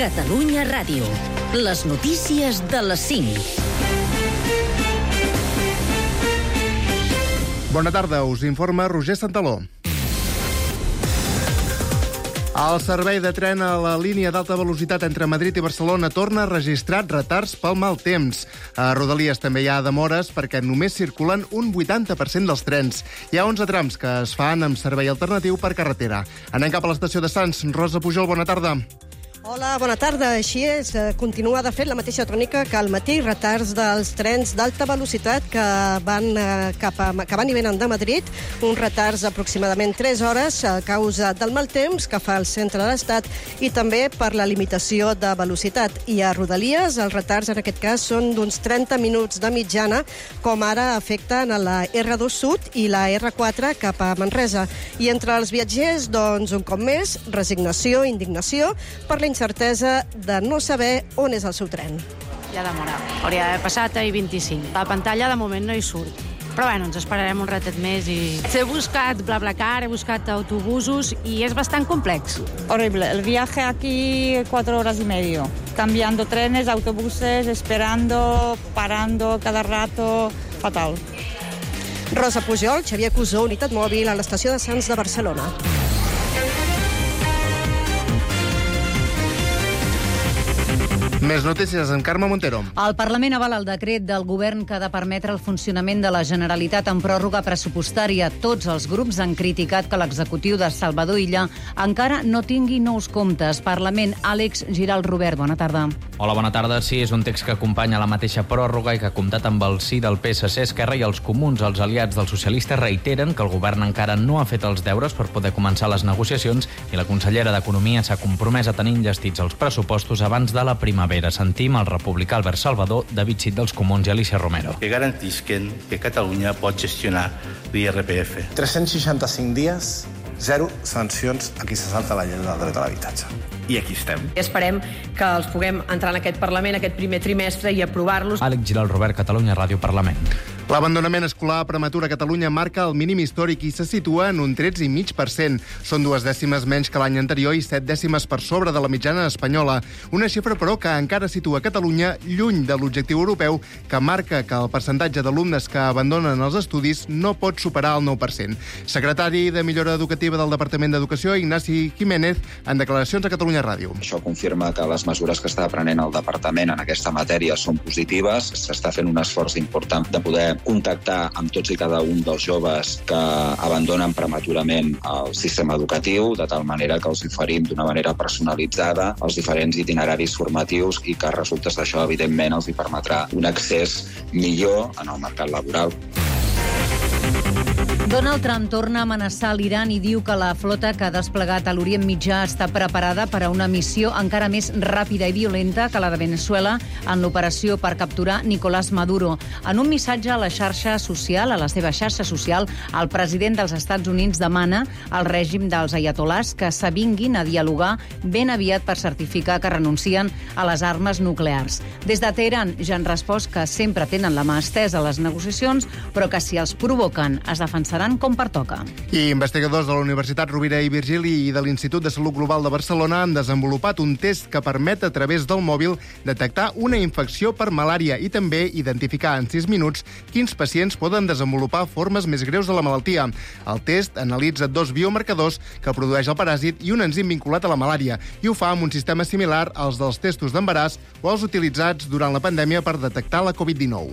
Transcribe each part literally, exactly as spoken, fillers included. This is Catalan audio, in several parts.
Catalunya Ràdio. Les notícies de les cinc. Bona tarda, us informa Roger Santaló. El servei de tren a la línia d'alta velocitat entre Madrid i Barcelona torna a registrar retards pel mal temps. A Rodalies també hi ha demores perquè només circulen un vuitanta per cent dels trens. Hi ha onze trams que es fan amb servei alternatiu per carretera. Anem cap a l'estació de Sants. Rosa Pujol, bona tarda. Hola, bona tarda. Així és, continua de fet la mateixa tònica que al matí, retards dels trens d'alta velocitat que van, cap a, que van i venen de Madrid, uns retards aproximadament tres hores a causa del mal temps que fa el centre de l'estat i també per la limitació de velocitat. I a Rodalies els retards en aquest cas són d'uns trenta minuts de mitjana, com ara afecten a la erre dos Sud i la erre quatre cap a Manresa. I entre els viatgers, doncs, un cop més, resignació, indignació per la incertesa de no saber on és el seu tren. Ja demora. Hauria d'haver passat a I vint-i-cinc. La pantalla de moment no hi surt. Però bueno, ens esperarem un ratet més i... He buscat BlaBlaCar, he buscat autobusos i és bastant complex. Horrible. El viaje aquí, cuatro horas y medio. Cambiando trenes, autobuses, esperando, parando cada rato. Fatal. Rosa Pujol, Xavier Cusó, Unitat Mòbil, a l'estació de Sants de Barcelona. Més notícies amb Carme Montero. El Parlament avala el decret del govern que ha de permetre el funcionament de la Generalitat en pròrroga pressupostària. Tots els grups han criticat que l'executiu de Salvador Illa encara no tingui nous comptes. Parlament, Àlex Giral Robert, bona tarda. Hola, bona tarda. Sí, és un text que acompanya la mateixa pròrroga i que ha comptat amb el sí del P S C, Esquerra i els comuns. Els aliats dels socialistes reiteren que el govern encara no ha fet els deures per poder començar les negociacions i la consellera d'Economia s'ha compromès a tenir enllestits els pressupostos abans de la primavera. Sentim el republicà Albert Salvador, David Cid dels Comuns i Alicia Romero. Que garantisquen que Catalunya pot gestionar l'I R P F. tres-cents seixanta-cinc dies, zero sancions a qui se salta la llei del dret a l'habitatge. I aquí estem. Esperem que els puguem entrar en aquest Parlament aquest primer trimestre i aprovar-los. Àlex Giral Robert, Catalunya Ràdio, Parlament. L'abandonament escolar prematur a Catalunya marca el mínim històric i se situa en un tretze coma cinc per cent. Són dues dècimes menys que l'any anterior i set dècimes per sobre de la mitjana espanyola. Una xifra, però, que encara situa Catalunya lluny de l'objectiu europeu que marca que el percentatge d'alumnes que abandonen els estudis no pot superar el nou per cent. Secretari de Millora Educativa del Departament d'Educació, Ignasi Jiménez, en declaracions a Catalunya Ràdio. Això confirma que les mesures que està prenent el departament en aquesta matèria són positives. S'està fent un esforç important de poder contactar amb tots i cada un dels joves que abandonen prematurament el sistema educatiu, de tal manera que els oferim d'una manera personalitzada els diferents itineraris formatius i que resultes d'això, evidentment, els hi permetrà un accés millor en el mercat laboral. Donald Trump torna a amenaçar l'Iran i diu que la flota que ha desplegat a l'Orient Mitjà està preparada per a una missió encara més ràpida i violenta que la de Venezuela en l'operació per capturar Nicolás Maduro. En un missatge a la xarxa social, a la seva xarxa social, el president dels Estats Units demana al règim dels ayatolars que s'avinguin a dialogar ben aviat per certificar que renuncien a les armes nuclears. Des de Teheran ja han respost que sempre tenen la mà estesa a les negociacions, però que si els provoquen es defensaran com pertoca. I investigadors de la Universitat Rovira i Virgili i de l'Institut de Salut Global de Barcelona han desenvolupat un test que permet a través del mòbil detectar una infecció per malària i també identificar en sis minuts quins pacients poden desenvolupar formes més greus de la malaltia. El test analitza dos biomarcadors que produeix el paràsit i un enzim vinculat a la malària i ho fa amb un sistema similar als dels testos d'embaràs o els utilitzats durant la pandèmia per detectar la covid dinou.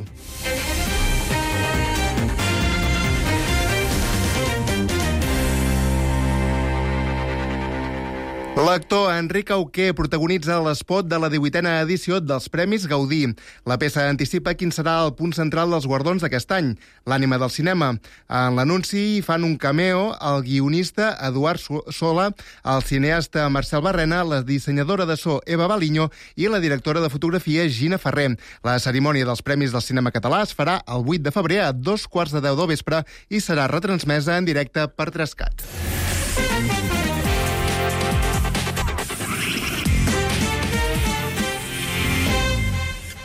L'actor Enric Auqué protagonitza l'espot de la divuitena edició dels Premis Gaudí. La peça anticipa quin serà el punt central dels guardons d'aquest any, l'ànima del cinema. En l'anunci fan un cameo el guionista Eduard Sola, el cineasta Marcel Barrena, la dissenyadora de so Eva Baliño i la directora de fotografia Gina Ferrer. La cerimònia dels Premis del Cinema Català es farà el vuit de febrer a dos quarts de deu del vespre i serà retransmesa en directe per Trescat.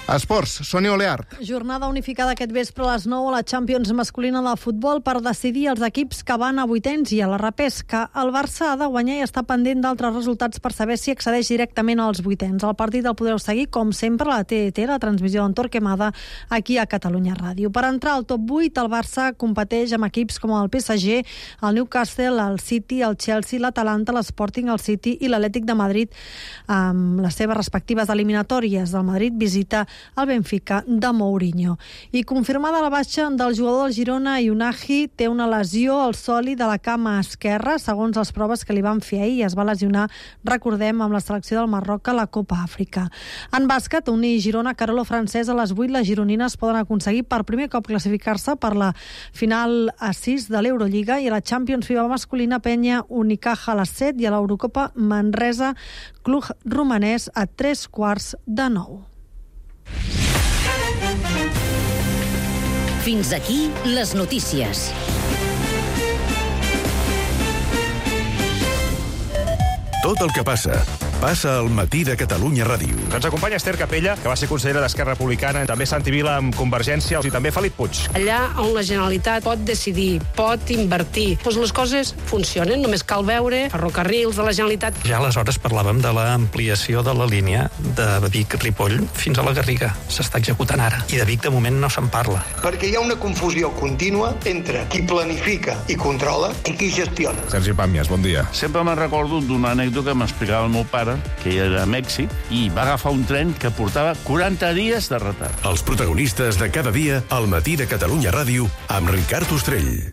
Esports, Sònia Oleart. Jornada unificada aquest vespre a les nou a la Champions masculina de futbol per decidir els equips que van a vuitens i a la repesca. El Barça ha de guanyar i està pendent d'altres resultats per saber si accedeix directament als vuitens. El partit el podreu seguir, com sempre, a la T D T, la transmissió d'en Torquemada, aquí a Catalunya Ràdio. Per entrar al top vuit, el Barça competeix amb equips com el P S G, el Newcastle, el City, el Chelsea, l'Atalanta, l'Sporting, el City i l'Atlètic de Madrid, amb les seves respectives eliminatòries. El Madrid visita el Benfica de Mourinho. I confirmada la baixa del jugador del Girona, Iunahi té una lesió al sòlid de la cama esquerra, segons les proves que li van fer ahir. Es va lesionar, recordem, amb la selecció del Marroc a la Copa Àfrica. En bàsquet, unir Girona, Carolo francès, a les vuit les gironines poden aconseguir per primer cop classificar-se per la final a sis de l'Eurolliga, i a la Champions FIBA masculina, Penya Unicaja a les set, i a l'Eurocopa Manresa, club romanès a tres quarts de nou. Fins aquí les notícies. Tot el que passa, passa al matí de Catalunya Ràdio. Ens acompanya Esther Capella, que va ser consellera d'Esquerra Republicana, també Santi Vila amb Convergència, i també Felip Puig. Allà on la Generalitat pot decidir, pot invertir, doncs les coses funcionen. Només cal veure ferrocarrils de la Generalitat. Ja aleshores parlàvem de l'ampliació de la línia de Vic-Ripoll fins a la Garriga. S'està executant ara. I de Vic, de moment, no se'n parla. Perquè hi ha una confusió contínua entre qui planifica i controla i qui gestiona. Sergi Pàmies, bon dia. Sempre me'n recordo d'una anècdota que m'explicava el meu pare, que era a Mèxic, i va agafar un tren que portava quaranta dies de retard. Els protagonistes de cada dia al matí de Catalunya Ràdio amb Ricard Ostrell.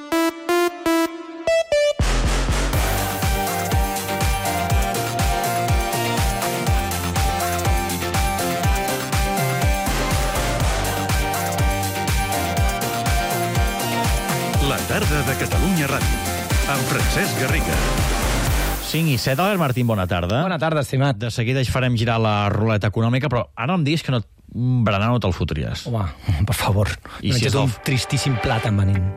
La tarda de Catalunya Ràdio amb Francesc Garriga. cinc i set, Albert Martín, bona tarda. Bona tarda, estimat. De seguida hi farem girar la ruleta econòmica, però ara em diguis que no, un berenar no te'l fotries. Home, per favor. I no si és un el... tristíssim plàtan venint.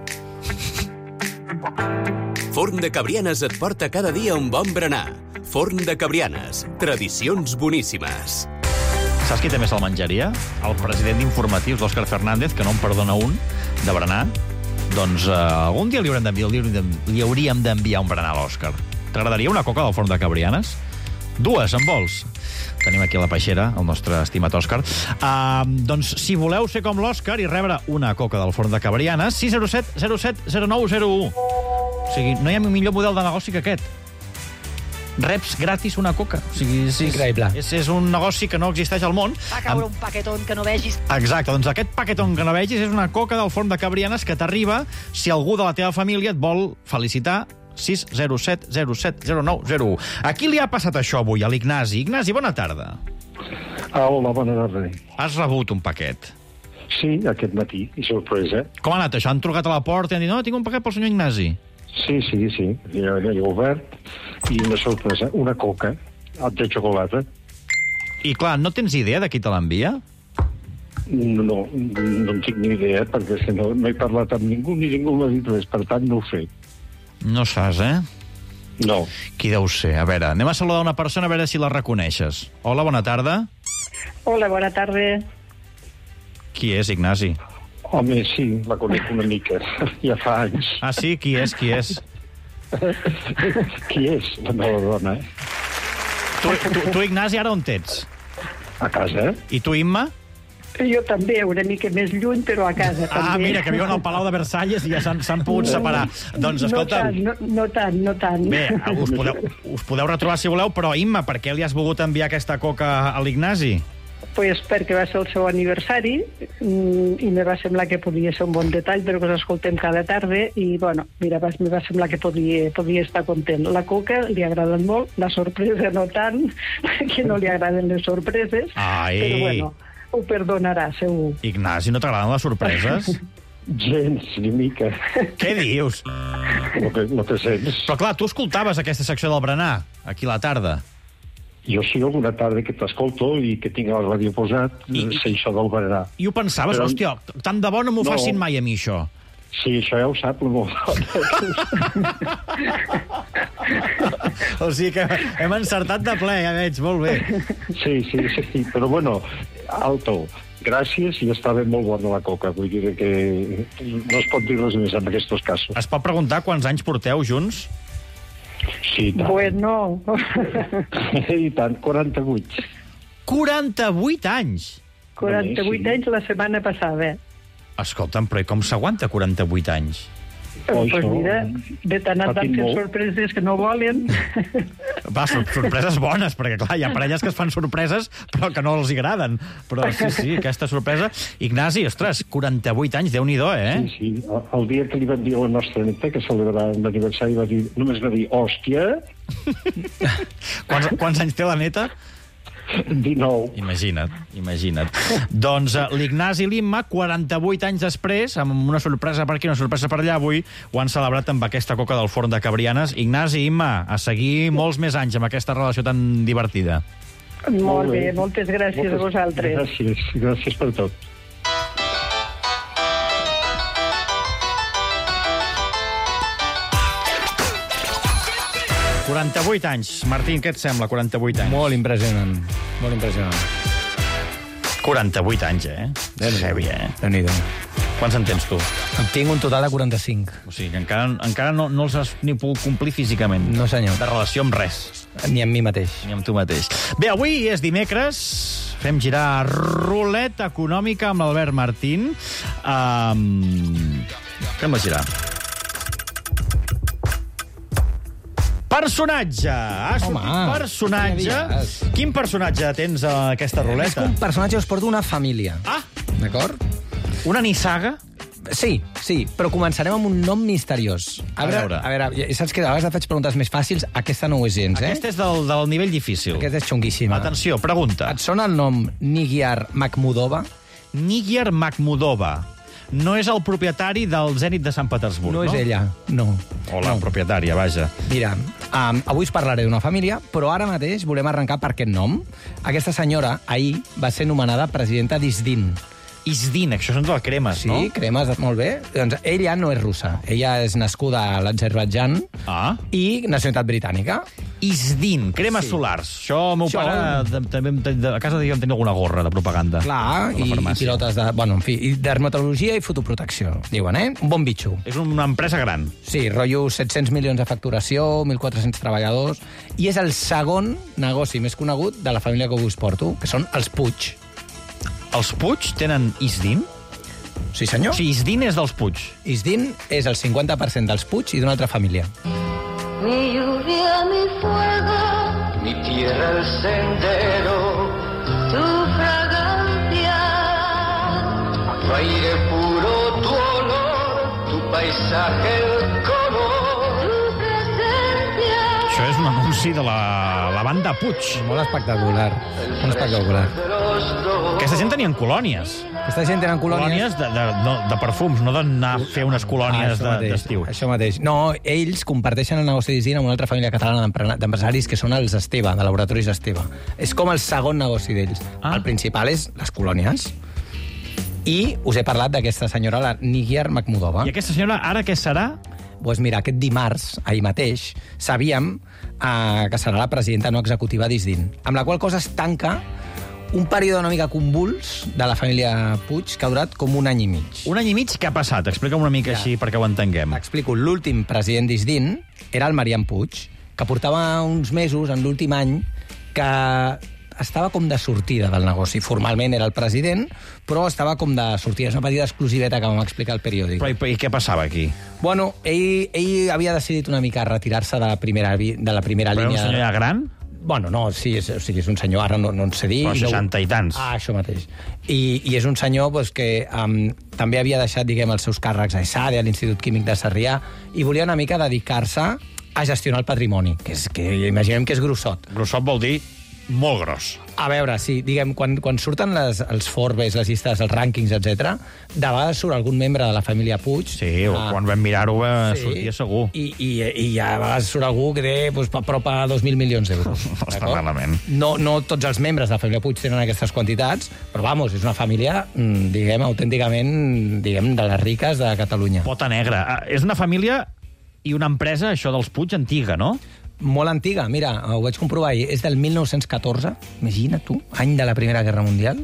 Forn de Cabrianes et porta cada dia un bon berenar. Forn de Cabrianes. Tradicions boníssimes. Saps qui té més al menjaria? El president d'Informatius, l'Òscar Fernández, que no en perdona un, de berenar. Doncs uh, algun dia li hauríem d'enviar, li hauríem d'enviar un berenar a l'Òscar. T'agradaria una coca del Forn de Cabrianes? Dues, en vols? Tenim aquí a la peixera el nostre estimat Òscar. Uh, doncs, si voleu ser com l'Òscar i rebre una coca del Forn de Cabrianes, sis zero set zero set zero nou zero u. O sigui, no hi ha un millor model de negoci que aquest. Reps gratis una coca. O sigui, és, increïble. És, és un negoci que no existeix al món. Va caure amb... un paquetón que no vegis. Exacte, doncs aquest paquetón que no vegis és una coca del Forn de Cabrianes que t'arriba si algú de la teva família et vol felicitar. sis zero set zero set zero nou zero u. A qui li ha passat això avui? A l'Ignasi. Ignasi, bona tarda. Ah, hola, bona tarda. Has rebut un paquet? Sí, aquest matí, i sorpresa. Com ha anat això? Han trucat a la porta i han dit, no, tinc un paquet pel senyor Ignasi. Sí, sí, sí. Ja l'he obert i una sorpresa, una coca de xocolata. I clar, no tens idea de qui te l'envia? No, no, no en tinc ni idea, perquè si no, no he parlat amb ningú, ni ningú m'ha dit res, per tant no ho sé. No saps, eh? No. Qui deu ser? A veure, anem a saludar una persona a veure si la reconeixes. Hola, bona tarda. Hola, bona tarda. Qui és, Ignasi? Home, sí, la conec una mica. Ja fa anys. Ah, sí? Qui és? Qui és? Qui és? La meva dona, eh? Tu, tu, tu, Ignasi, ara on ets? A casa. I tu, Imma? Jo també, una mica més lluny, però a casa ah, també. Ah, mira, que viuen al Palau de Versalles i ja s'han pogut no, separar. Doncs, escolta... No tant, no, no tant, no tant. Bé, us podeu, us podeu retrobar si voleu, però, Imma, per què li has volgut enviar aquesta coca a l'Ignasi? Pues perquè va ser el seu aniversari i me va semblar que podia ser un bon detall, però que us escoltem cada tarda i, bueno, mira, me va semblar que podia, podia estar content. La coca li ha agradat molt, la sorpresa no tant, perquè no li agraden les sorpreses, Ai. Però, bueno, ho perdonarà, segur. Ignasi, no t'agraden les sorpreses? Gens, ni mica. Què dius? No té, no té sens. Però clar, tu escoltaves aquesta secció del berenar, aquí a la tarda. Jo sí, alguna tarda que t'escolto i que tinc el ràdio posat, I, sé això del berenar. I ho pensaves, però... hòstia, tant de bo no m'ho no. facin mai a mi, això. Sí, això ja ho sap la meva dona. O sigui que hem encertat de ple, ja veig, molt bé. Sí, sí, sí, sí. Però bueno, alto. Gràcies, i estava molt bona la coca. Vull dir que no es pot dir res més en aquests casos. Es pot preguntar quants anys porteu junts? Sí, tant. Bueno. I tant, quaranta-vuit. quaranta-vuit anys? quaranta-vuit sí. anys la setmana passada. Escolta'm, però com s'aguanta quaranta-vuit anys? Doncs pues mira, de tant en tant fent sorpreses que no volen. Va, sorpreses bones, perquè clar, hi ha parelles que es fan sorpreses però que no els agraden. Però sí, sí, aquesta sorpresa... Ignasi, ostres, quaranta-vuit anys, Déu-n'hi-do, eh? Sí, sí. El dia que li van dir a la nostra neta que celebrava l'aniversari, va dir, només va dir, hòstia... quants, quants anys té la neta? dinou. Imagina't, imagina't. Doncs uh, l'Ignasi i l'Imma, quaranta-vuit anys després, amb una sorpresa per aquí, una sorpresa per allà, avui ho han celebrat amb aquesta coca del forn de Cabrianes. Ignasi i Imma, a seguir molts més anys amb aquesta relació tan divertida. Molt bé, moltes gràcies moltes, a vosaltres. Gràcies, gràcies per tot. quaranta-vuit anys. Martín, què et sembla, quaranta-vuit anys? Molt impressionant, molt impressionant. quaranta-vuit anys, eh? Heavy, eh? Déu-n'hi-do. Quants en tens tu? En tinc un total de quaranta-cinc. O sigui, que encara, encara no, no els has ni pogut complir físicament. No, senyor. De relació amb res. Ni amb mi mateix. Ni amb tu mateix. Bé, avui és dimecres, fem girar ruleta econòmica amb l'Albert Martín. Um... Fem-la girar. Personatge! Has Home, personatge. Quin personatge tens a aquesta ruleta? És que un personatge us porta una família. Ah! D'acord? Una nissaga? Sí, sí, però començarem amb un nom misteriós. A, a veure, a veure, saps que a vegades et faig preguntes més fàcils, aquesta no ho és gens, eh? Aquesta és del, del nivell difícil. Aquesta és xunguíssima. Atenció, pregunta. Et sona el nom Nigyar Makhmudova? Nigyar Makhmudova. No és el propietari del Zenit de Sant Petersburg, no? No és ella, no. O la no. propietària, vaja. Mira, um, avui us parlaré d'una família, però ara mateix volem arrencar per aquest nom. Aquesta senyora, ahir, va ser nomenada presidenta d'Isdin. Isdin, això són de cremes, sí, no? Sí, cremes, molt bé. Doncs ella no és russa. Ella és nascuda a l'Azerbaidjan ah. i nacionalitat britànica. Isdin, cremes sí. solars. Això, el meu això... pare, també a casa de jo en tenia alguna gorra de propaganda. Clar, i, i pilotes de... Bueno, en fi, i dermatologia i fotoprotecció, diuen, eh? Un bon bitxo. És una empresa gran. Sí, rotllo set-cents milions de facturació, mil quatre-cents treballadors, i és el segon negoci més conegut de la família que us porto, que són els Puig. Els Puig tenen Isdin? Sí, senyor. O sigui, Isdin és dels Puig. Isdin és el cinquanta per cent dels Puig i d'una altra família. Mi lluvia, mi fuego, mi tierra, el sendero, tu fragancia, tu aire puro, tu olor, tu paisaje, el color, tu presencia. Això és un anunci de la, la banda Puig. Molt espectacular. Molt espectacular. Aquesta gent tenien colònies. Aquesta gent tenen colònies... Colònies de, de, de, de perfums, no d'anar a fer unes colònies ah, d'estiu. De, això mateix. No, ells comparteixen el negoci d'Isdin amb una altra família catalana d'empresaris que són els Esteve, de laboratoris Esteve. És com el segon negoci d'ells. Ah. El principal és les colònies. I us he parlat d'aquesta senyora, la Nigyar Makhmudova. I aquesta senyora ara què serà? Doncs pues mira, aquest dimarts, ahir mateix, sabíem eh, que serà la presidenta no executiva d'Isdin, amb la qual cosa es tanca un període una mica convuls de la família Puig que ha durat com un any i mig. Un any i mig què ha passat? Explica'm una mica ja. Així perquè ho entenguem. T'explico. L'últim president d'Isdin era el Marian Puig, que portava uns mesos, en l'últim any, que estava com de sortida del negoci. Formalment era el president, però estava com de sortida. És una petita exclusiveta que vam explicar al periòdic. Però i, i què passava aquí? Bueno, ell, ell havia decidit una mica retirar-se de la primera, de la primera però línia... Però un senyor ja gran? Bueno, no, sí, és, o sigui, és un senyor, ara no, no en sé dir... Però seixanta i tants. Ah, això mateix. I, i és un senyor pues, que um, també havia deixat, diguem, els seus càrrecs a ESADE, a l'Institut Químic de Sarrià, i volia una mica dedicar-se a gestionar el patrimoni, que, és, que imaginem que és grossot. Grossot vol dir molt gros. A veure, sí, diguem, quan, quan surten les, els Forbes, les llistes, els rànquings, etcètera, de vegades surt algun membre de la família Puig. Sí, o ah, quan vam mirar-ho sí, sortia segur. I, i, I a vegades surt algú que té pues, a prop a dos mil milions d'euros. No està malament. No, no tots els membres de la família Puig tenen aquestes quantitats, però, vamos, és una família, diguem, autènticament, diguem, de les riques de Catalunya. Pota negra. Ah, és una família i una empresa, això dels Puig, antiga, no? Molt antiga, mira, ho vaig comprovar ahir, és del mil nou-cents catorze, imagina tu, any de la Primera Guerra Mundial.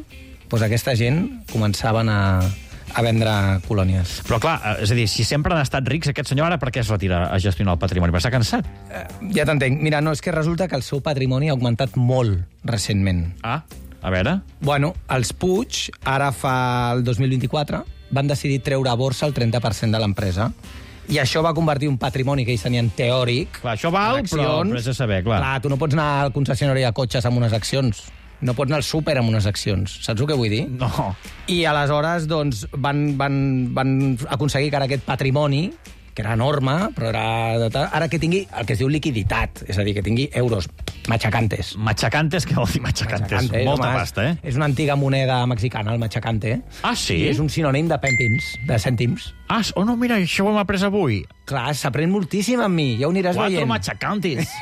doncs aquesta gent començaven a, a vendre colònies. Però clar, és a dir, si sempre han estat rics, aquest senyor ara per què es retira a gestionar el patrimoni? Perquè s'ha cansat. Eh, ja t'entenc. Mira, no, és que resulta que el seu patrimoni ha augmentat molt recentment. Ah, a veure... Bueno, els Puig, ara fa el dos mil vint-i-quatre, van decidir treure a borsa el trenta per cent de l'empresa. I això va convertir un patrimoni que ells tenien teòric... Clar, això val, però, però és de saber, clar. Clar, tu no pots anar al concessionari de cotxes amb unes accions. No pots anar al súper amb unes accions. Saps el que vull dir? No. I aleshores, doncs, van, van, van aconseguir que ara aquest patrimoni, que era enorme, però era... Ara que tingui el que es diu liquiditat, és a dir, que tingui euros, machacantes. Machacantes, què vol dir machacantes? machacantes Molta home, pasta, eh? És una antiga moneda mexicana, el machacante. Ah, sí? I és un sinònim de pèntims, de cèntims. Ah, oh no, mira, això ho hem après avui. Clar, s'aprèn moltíssim amb mi, ja ho aniràs Cuatro veient. machacantes.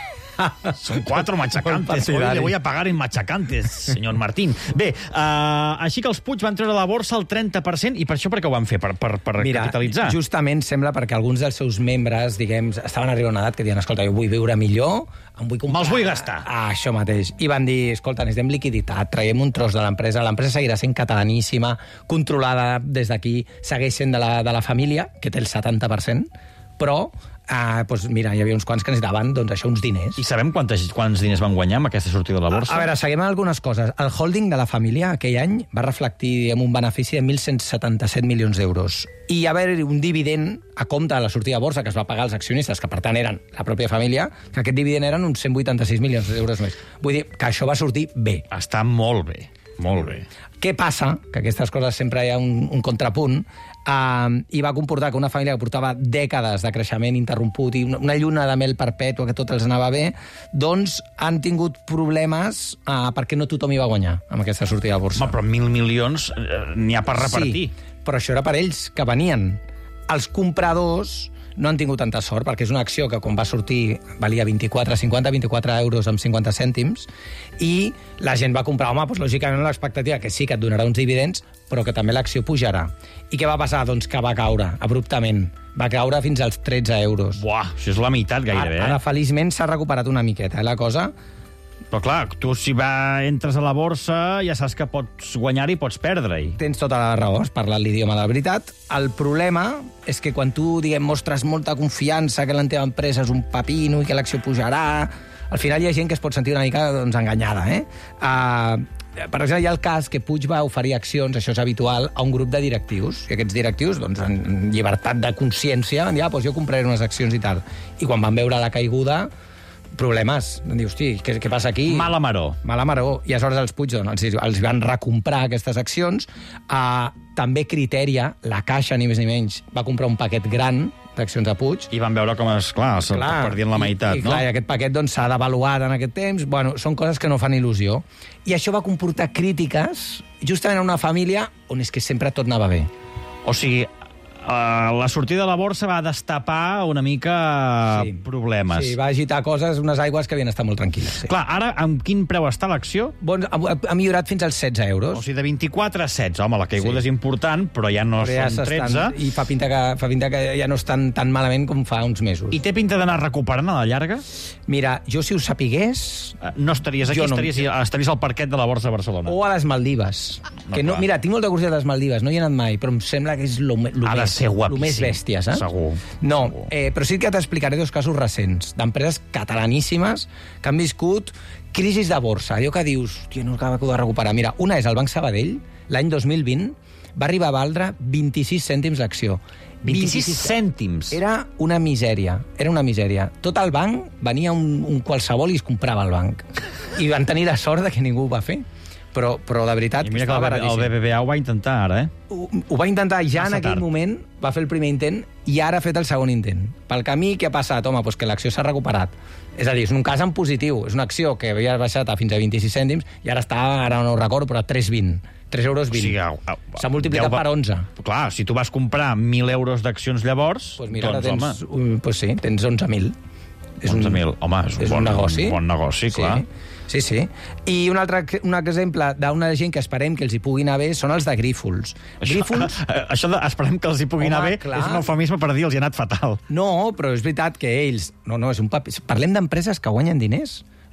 Son cuatro machacantes. Hoy le voy a pagar en machacantes, senyor Martín. Bé, uh, així que els Puig van treure la borsa el trenta per cent, i per això per què ho van fer? Per, per, per Mira, capitalitzar? Justament sembla perquè alguns dels seus membres, diguem, estaven arribant a una edat que diuen, escolta, jo vull viure millor, em vull comprar... Me'ls vull gastar. Ah, això mateix. I van dir, escolta, necessitem liquiditat, traiem un tros de l'empresa, l'empresa seguirà sent catalaníssima, controlada des d'aquí, segueix sent de la, de la família, que té el setanta per cent, però... Uh, doncs mira, hi havia uns quants que necessitaven doncs, això, uns diners. I sabem quantes, quants diners van guanyar amb aquesta sortida de la borsa? A, a veure, seguim algunes coses. El holding de la família aquell any va reflectir diguem, un benefici de mil cent setanta-set milions d'euros. I hi va haver un dividend a compte de la sortida de borsa que es va pagar als accionistes, que per tant eren la pròpia família, que aquest dividend eren uns cent vuitanta-sis milions d'euros més. Vull dir que això va sortir bé. Està molt bé, molt bé. Què passa? Que aquestes coses sempre hi ha un, un contrapunt, uh, i va comportar que una família que portava dècades de creixement interromput i una, una lluna de mel perpètua que tot els anava bé, doncs han tingut problemes uh, perquè no tothom hi va guanyar amb aquesta sortida de borsa. Home, però mil milions eh, n'hi ha per repartir. Sí, però això era per ells, que venien. Els compradors no han tingut tanta sort, perquè és una acció que quan va sortir valia vint-i-quatre, cinquanta, vint-i-quatre euros amb cinquanta cèntims, i la gent va comprar, home, doncs, lògicament l'expectativa que sí que et donarà uns dividends, però que també l'acció pujarà. I què va passar? Doncs que va caure, abruptament. Va caure fins als tretze euros. Buah, això és la meitat gairebé, ara, eh? ara feliçment s'ha recuperat una miqueta, eh, la cosa. Però clar, tu si va, entres a la borsa ja saps que pots guanyar-hi i pots perdre-hi. Tens tota la raó, has parlat l'idioma de la veritat. El problema és que quan tu, diguem, mostres molta confiança que la teva empresa és un pepino i que l'acció pujarà, al final hi ha gent que es pot sentir una mica doncs, enganyada, eh? Uh, per exemple, hi ha el cas que Puig va oferir accions, això és habitual, a un grup de directius. I aquests directius, doncs, en llibertat de consciència, van dir, ah, doncs jo compraré unes accions i tal. I quan van veure la caiguda, problemes. Van dir, hosti, què, què passa aquí? Mala maró. Mala maró. I aleshores els Puig doncs, els, els van recomprar aquestes accions. Uh, també Criteria, la Caixa, ni més ni menys, va comprar un paquet gran d'accions a Puig. I van veure com es, clar, se'l perdien la meitat, i, i, no? Clar, i aquest paquet doncs, s'ha devaluat en aquest temps. Bueno, són coses que no fan il·lusió. I això va comportar crítiques justament a una família on és que sempre tot anava bé. O sigui, Uh, la sortida de la borsa va destapar una mica sí. problemes. Sí, va agitar coses, unes aigües que havien estat molt tranquil·les. Sí. Clar, ara, amb quin preu està l'acció? Bon, ha, ha millorat fins als setze euros. O sigui, de vint-i-quatre a setze. Home, la caiguda sí. és important, però ja no però ja són tretze. I fa pinta, que, fa pinta que ja no estan tan malament com fa uns mesos. I té pinta d'anar recuperant a la llarga? Mira, jo si ho sapigués... Uh, no estaries aquí, no... estaries, estaries al parquet de la borsa de Barcelona. O a les Maldives. No, que no, mira, tinc molta curiositat a les Maldives, no hi he anat mai, però em sembla que és lo, lo ha de més... ser guapíssim. Lo més bèstia, saps? Segur. No, eh, però sí que t'explicaré dos casos recents d'empreses catalaníssimes que han viscut crisis de borsa. Allò que dius, hòstia, no acaba de recuperar. Mira, una és el Banc Sabadell, l'any dos mil vint, va arribar a valdre vint-i-sis cèntims l'acció. vint-i-sis cèntims? Era una misèria, era una misèria. Tot el banc, venia un, un qualsevol i es comprava el banc. I van tenir la sort de que ningú ho va fer. Però, però de veritat... I mira que el, el B B V A ho va intentar ara, eh? Ho, ho va intentar ja Massa en aquell tard. moment, va fer el primer intent i ara ha fet el segon intent. Pel camí, què ha passat? Home, doncs que l'acció s'ha recuperat. És a dir, és un cas en positiu. És una acció que havia baixat a fins a vint-i-sis cèntims i ara està, ara no ho recordo, però a tres vint. tres euros vint. O sigui, s'ha multiplicat va... per onze. Clar, si tu vas comprar mil euros d'accions llavors, pues mira, doncs, tens, home... Pues sí, tens onze mil. onze mil, home, és un, és bon, un negoci. Un bon negoci, clar. Sí. Sí, sí. I un altre un exemple d'una gent que esperem que els hi pugui anar bé són els de Grífols. Això, Grífols... això de esperem que els hi pugui Home, anar bé clar. és un eufemisme per dir els hi ha anat fatal. No, però és veritat que ells... No, no, és un paper... Parlem d'empreses que guanyen diners.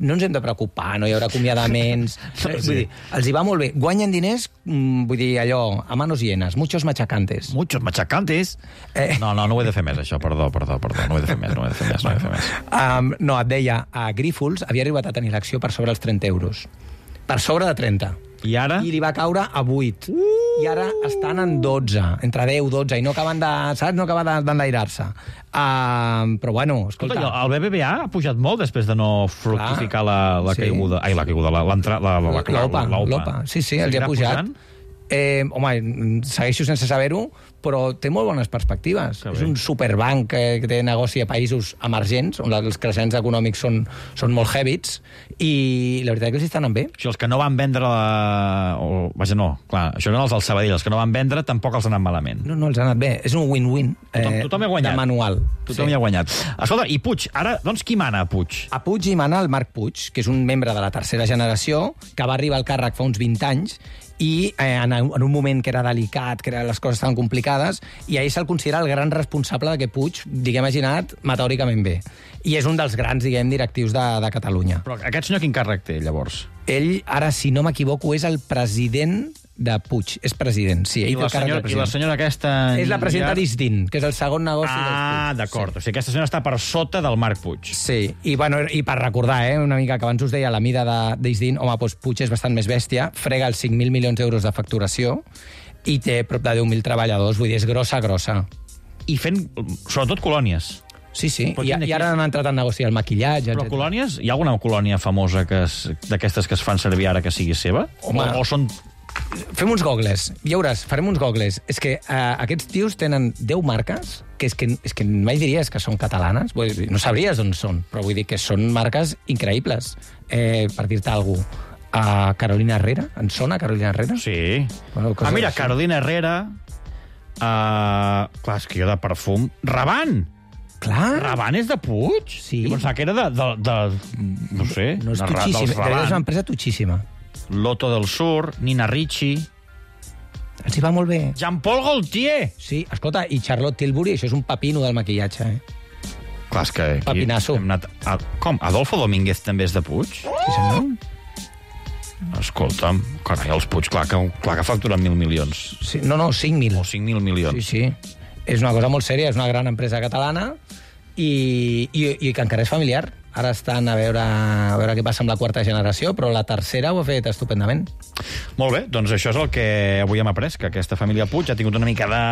no ens hem de preocupar, no hi haurà acomiadaments... Sí. Vull dir, els hi va molt bé. Guanyen diners, mm, vull dir, allò, a manos llenas, muchos machacantes. Muchos machacantes? Eh. No, no, no ho he de fer més, això, perdó, perdó, perdó, no ho he de fer més, no ho he de fer més, no ho he de fer més. Um, no, et deia, a Grífols havia arribat a tenir l'acció per sobre els trenta euros. Per sobre de trenta. I ara? I li va caure a vuit. Uh! I ara estan en dotze, entre deu i dotze, i no acaben de, saps, no acaben d'enlairar-se. Uh, però bueno, escolta... escolta el B B V A ha pujat molt després de no fructificar la, la sí. caiguda. Ai, la caiguda, l'OPA. L'OPA, sí, sí, els ha pujat. Pujant? Eh, home, segueixo sense saber-ho, però té molt bones perspectives. És un superbanc que, que té negoci a països emergents, on els creixements econòmics són, són molt hèbits, i la veritat és que els estan bé. O sigui, els que no van vendre la... O, vaja, no, clar, això eren els del Sabadell. Els que no van vendre tampoc els han anat malament. No, no, els ha anat bé. És un win-win. Tothom, eh, tothom hi ha guanyat. De manual. Tothom sí. hi ha guanyat. Escolta, i Puig, ara, doncs, qui mana a Puig? A Puig hi mana el Marc Puig, que és un membre de la tercera generació, que va arribar al càrrec fa uns vint anys, i eh, en, en un moment que era delicat, que les coses estaven complicades, i ahir se'l considera el gran responsable de que Puig, diguem, hagi anat metàoricament bé. I és un dels grans, diguem, directius de, de Catalunya. Però aquest senyor quin càrrec té, llavors? Ell, ara, si no m'equivoco, és el president de Puig. És president, sí. I la, senyora, I la senyora aquesta... És la presidenta d'Isdin, que és el segon negoci ah, dels Puig. Ah, d'acord. Sí. O sigui, aquesta senyora està per sota del Marc Puig. Sí, i, bueno, i per recordar, eh, una mica que abans us deia la mida d'Isdin, home, doncs Puig és bastant més bèstia, frega els cinc mil milions d'euros de facturació i té prop de deu mil treballadors, vull dir, és grossa, grossa. I fent, sobretot, colònies. Sí, sí, I, i ara han entrat en negoci el maquillatge, Però etcètera. Colònies? Hi ha alguna colònia famosa d'aquestes que es fan servir ara que sigui seva? Home, o, o són... Fem uns gogles, ja veuràs, farem uns gogles. És que eh, aquests tios tenen deu marques, que és que, és que mai diries que són catalanes, vull dir, no sabries on són, però vull dir que són marques increïbles. Eh, per dir-te alguna cosa, a Carolina Herrera, en sona Carolina Herrera? Sí. Bueno, ah, mira, així. Carolina Herrera, uh, clar, és que jo de perfum... Rabanne! Clar. Rabanne és de Puig? Sí. Jo pensava que era de... de, de no sé. No, és tutxíssima, és una empresa tutxíssima. Loto del Sur, Nina Ricci... Els hi va molt bé. Jean-Paul Gaultier! Sí, escolta, i Charlotte Tilbury, això és un pepino del maquillatge, eh? Clar, és que... Pepinasso. Hem anat a... Com? Adolfo Domínguez també és de Puig? Sí, senyor. Escolta'm, carai, els Puig, clar que, clar que facturen mil milions. Sí, no, no, cinc mil. O cinc mil milions. Sí, sí. És una cosa molt sèria, és una gran empresa catalana i, i, i que encara és familiar. Ara estan a veure, a veure què passa amb la quarta generació, però la tercera ho ha fet estupendament. Molt bé, doncs això és el que avui hem après, que aquesta família Puig ha tingut una mica de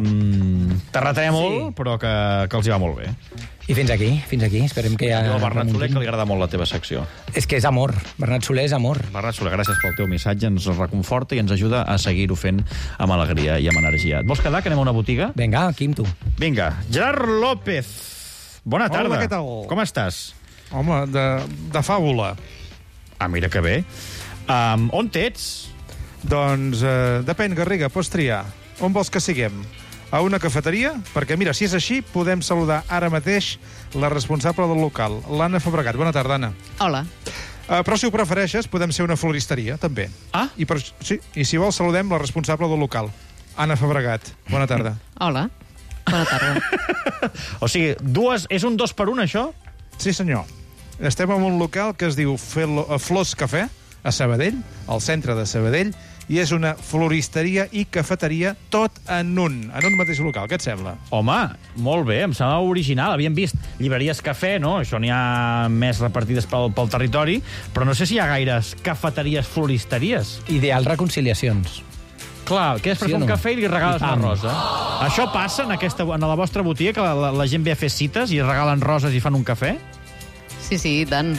um, terratrèmol, sí. però que, que els hi va molt bé. I fins aquí, fins aquí. Esperem que ja... Jo, Bernat Soler, que li agrada molt la teva secció. És que és amor. Bernat Soler és amor. Bernat Soler, gràcies pel teu missatge, ens reconforta i ens ajuda a seguir-ho fent amb alegria i amb energia. Et vols quedar, que anem a una botiga? Vinga, aquí amb tu. Vinga. Gerard López, bona tarda. Hola, què tal? Com estàs? Home, de, de fàbula. Ah, mira que bé. Um, on t'ets? Doncs uh, depèn, Garriga, pots triar. On vols que siguem? A una cafeteria? Perquè, mira, si és així, podem saludar ara mateix la responsable del local, l'Anna Fabregat. Bona tarda, Anna. Hola. Uh, però, si ho prefereixes, podem ser una floristeria, també. Ah? I, per, sí, I si vols, saludem la responsable del local, Anna Fabregat. Bona tarda. Hola. Bona tarda. O sigui, dues, és un dos per un, això? Sí, senyor. Estem en un local que es diu Flors Cafè, a Sabadell, al centre de Sabadell, i és una floristeria i cafeteria tot en un, en un mateix local. Què et sembla? Home, molt bé, em sembla original. Havíem vist llibreries cafè, no? Això n'hi ha més repartides pel, pel territori, però no sé si hi ha gaires cafeteries floristeries. Ideal reconciliacions. Clar, que és per sí fer un no? cafè i li regales una rosa. Oh! Això passa en, aquesta, en la vostra botiga, que la, la, la gent ve a fer cites i regalen roses i fan un cafè? Sí, sí, tant.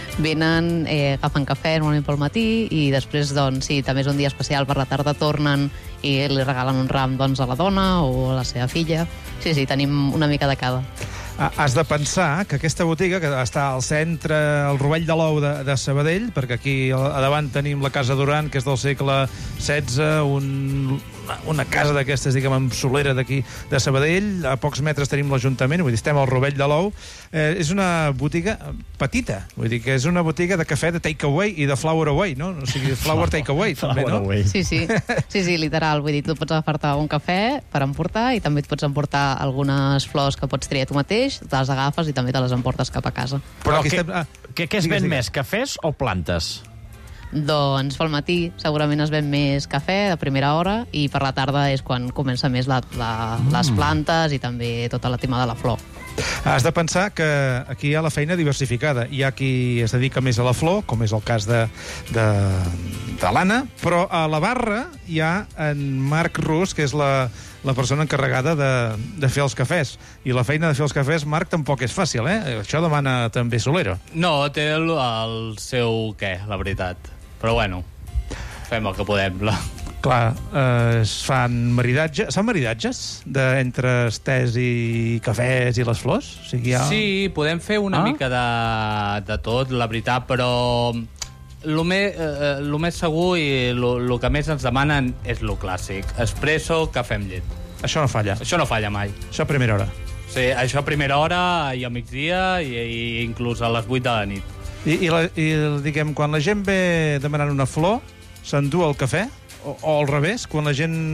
Venen, eh, agafen cafè normalment pel matí i després, doncs, sí, també és un dia especial, per la tarda tornen i li regalen un ram, doncs, a la dona o a la seva filla. Sí, sí, tenim una mica de cada. Has de pensar que aquesta botiga, que està al centre, al Rovell de l'Ou de, de Sabadell, perquè aquí a davant tenim la Casa Duran, que és del segle setze, un, una casa d'aquestes, diguem, amb solera d'aquí de Sabadell. A pocs metres tenim l'Ajuntament, vull dir, estem al Rovell de l'Ou. Eh, és una botiga petita, vull dir que és una botiga de cafè de take-away i de flower-away, no? O sigui, flower take-away, també, no? Sí, sí, sí, sí, literal. Vull dir, tu pots agafar-te un cafè per emportar i també et pots emportar algunes flors que pots triar tu mateix, te les agafes i també te les emportes cap a casa. Però aquí estem, Què, què es ven més, cafès o plantes? Doncs pel matí segurament es ven més cafè a primera hora i per la tarda és quan comença més la, la, mm. les plantes i també tota la tema de la flor. Has de pensar que aquí hi ha la feina diversificada. Hi ha qui es dedica més a la flor, com és el cas de, de, de l'Anna, però a la barra hi ha en Marc Rus, que és la, la persona encarregada de, de fer els cafès. I la feina de fer els cafès, Marc, tampoc és fàcil, eh? Això demana també solera. No, té el, el seu què, la veritat. Però bueno, fem el que podem. La... Clar, eh, es fan maridatges... Són maridatges de, entre els tés i cafès i les flors? O sigui, ha... Sí, podem fer una ah? mica de, de tot, la veritat, però el més, eh, lo més segur i el que més ens demanen és lo clàssic. Espresso, cafè amb llet. Això no falla. Això no falla mai. Això a primera hora. Sí, això a primera hora i a migdia i, i inclús a les vuit de la nit. I, i, la, i diguem, quan la gent ve demanant una flor, s'endú el cafè? O, o al revés, quan la gent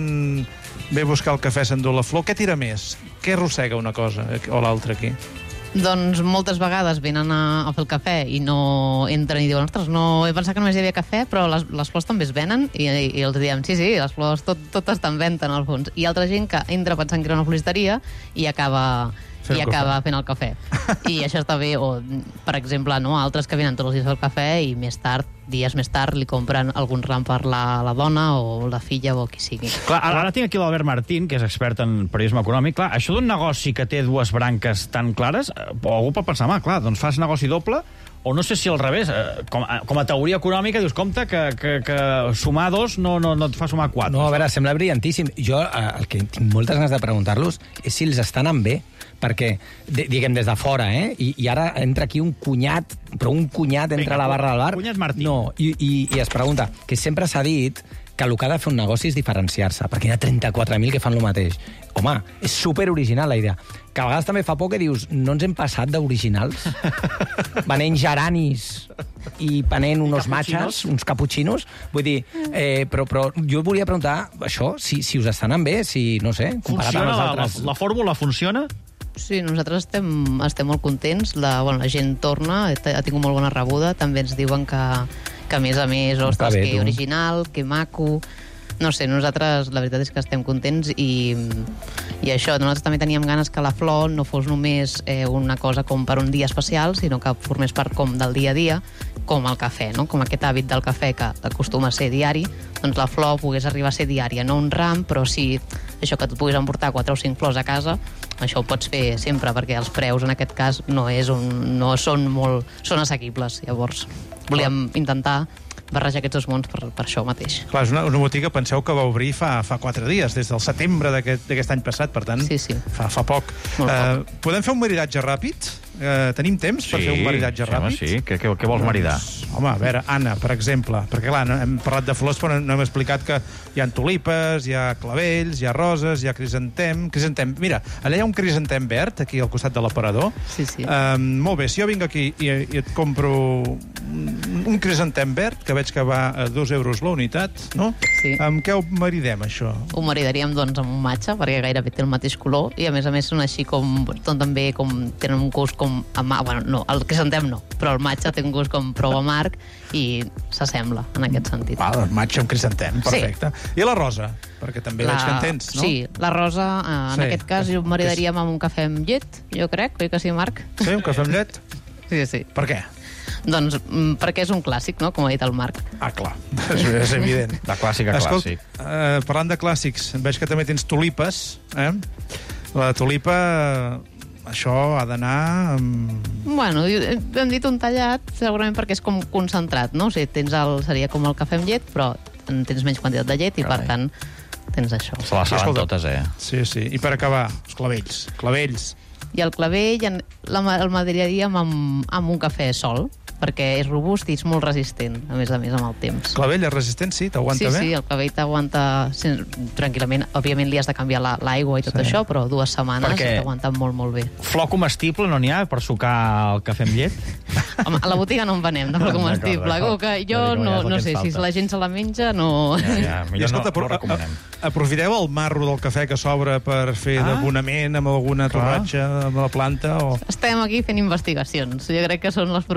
ve a buscar el cafè, s'endú la flor? Què tira més? Què arrossega una cosa o l'altra aquí? Doncs moltes vegades venen a, a fer el cafè i no entren i diuen, ostres, no, he pensat que només hi havia cafè, però les, les flors també es venen, i, i, i els diem, sí, sí, les flors tot, tot està en venda, en el fons. I altra gent que entra pensant que era una floristeria i acaba... i acaba fent el cafè. I això està bé. O, per exemple, no, altres que venen tots els dies al cafè i més tard, dies més tard, li compren algun ram per la, la dona o la filla o qui sigui. Clar, ara tinc aquí l'Albert Martín, que és expert en periodisme econòmic. Clar, això d'un negoci que té dues branques tan clares, algú pot pensar, mà, clar, doncs fas negoci doble, o no sé si al revés, com a, com a teoria econòmica, dius, compte, que, que, que sumar dos no, no, no et fa sumar quatre. No, a veure, sembla brillantíssim. Jo el que tinc moltes ganes de preguntar-los és si els està anant bé, perquè, diguem, des de fora, eh? I, i ara entra aquí un cunyat, però un cunyat entra a la barra del bar. Cunyat Martí. No, i, i, i es pregunta, que sempre s'ha dit que el que ha de fer un negoci és diferenciar-se, perquè hi ha trenta-quatre mil que fan el mateix. Home, és superoriginal la idea. Que a vegades també fa por que dius, no ens hem passat d'originals? Venent geranis i venent unos matxes, uns caputxinos. Vull dir, eh, però, però jo volia preguntar això, si, si us estan anant bé, si, no sé, comparat funciona amb els altres... La, la fórmula funciona? Sí, nosaltres estem, estem molt contents. La, bueno, la gent torna, ha tingut molt bona rebuda. També ens diuen que, que a més a més, ostres, bé, que tu. Original, que maco... No sé, nosaltres la veritat és que estem contents i, i això, nosaltres també teníem ganes que la flor no fos només eh, una cosa com per un dia especial, sinó que formés part com del dia a dia, com el cafè, no? Com aquest hàbit del cafè que acostuma a ser diari, doncs la flor pogués arribar a ser diària, no un ram, però sí això que tu puguis emportar quatre o cinc flors a casa, això ho pots fer sempre, perquè els preus en aquest cas no, és un, no són molt... són assequibles, llavors volíem intentar barrejar aquests dos mons per, per això mateix. Clar, és una, una botiga, penseu que va obrir fa, fa quatre dies, des del setembre d'aquest any passat, per tant, sí, sí. Fa, fa poc. Uh, podem fer un maridatge ràpid? Uh, tenim temps per sí, fer un maridatge sí, ràpid? Sí, què, què, què vols maridar? Doncs, home, a veure, Anna, per exemple, perquè clar, no, hem parlat de flors, però no hem explicat que hi ha tulipes, hi ha clavells, hi ha roses, hi ha crisantem... crisantem. Mira, allà hi ha un crisantem verd, aquí al costat de l'aparador. Sí, sí. Uh, molt bé, si jo vinc aquí i, i et compro un crisantem verd, que veig que va a dos euros la unitat, no? Sí. Amb què ho maridem, això? Ho maridaríem, doncs, amb un matxa, perquè gairebé té el mateix color, i a més a més són així com... també com tenen un gust com amarg, bueno, no, el crisantem no, però el matxa té un gust com prou amarg i s'assembla en aquest sentit. Val, el matxa amb crisantem, perfecte. Sí. I la rosa? Perquè també la... veig que en tens, no? Sí, la rosa, eh, en sí. aquest cas, ho maridaríem amb un cafè amb llet, jo crec, oi que sí, Marc? Sí, un cafè amb llet? Sí, sí. Per què? Doncs perquè és un clàssic, no?, com ha dit el Marc. Ah, clar, és evident. De clàssic a Escolt, clàssic. Eh, parlant de clàssics, veig que també tens tulipes, eh? La tulipa... Això ha d'anar... Amb... Bueno, hem dit un tallat, segurament perquè és com concentrat, no? O sigui, tens el, seria com el cafè amb llet, però tens menys quantitat de llet i, per tant, tens això. Se la saben totes, eh? Sí, sí. I per acabar, els clavells. Clavells. I el clavell el madriaríem amb, amb un cafè sol, perquè és robust i és molt resistent, a més a més, amb el temps. Clavell és resistent, sí? T'aguanta sí, bé? Sí, sí, el clavell t'aguanta tranquil·lament. Òbviament li has de canviar l'aigua la, i tot sí. això, però dues setmanes perquè t'aguanta molt, molt bé. Flor comestible no n'hi ha per sucar el cafè amb llet? Home, a la botiga no en venem de flor comestible. Que jo no, no sé, si la gent se la menja, no... Ja, ja, I escolta, no, no recomanem. Aprofiteu el marro del cafè que s'obre per fer ah? d'abonament amb alguna torratxa amb la planta? O... Estem aquí fent investigacions. Jo crec que són les properes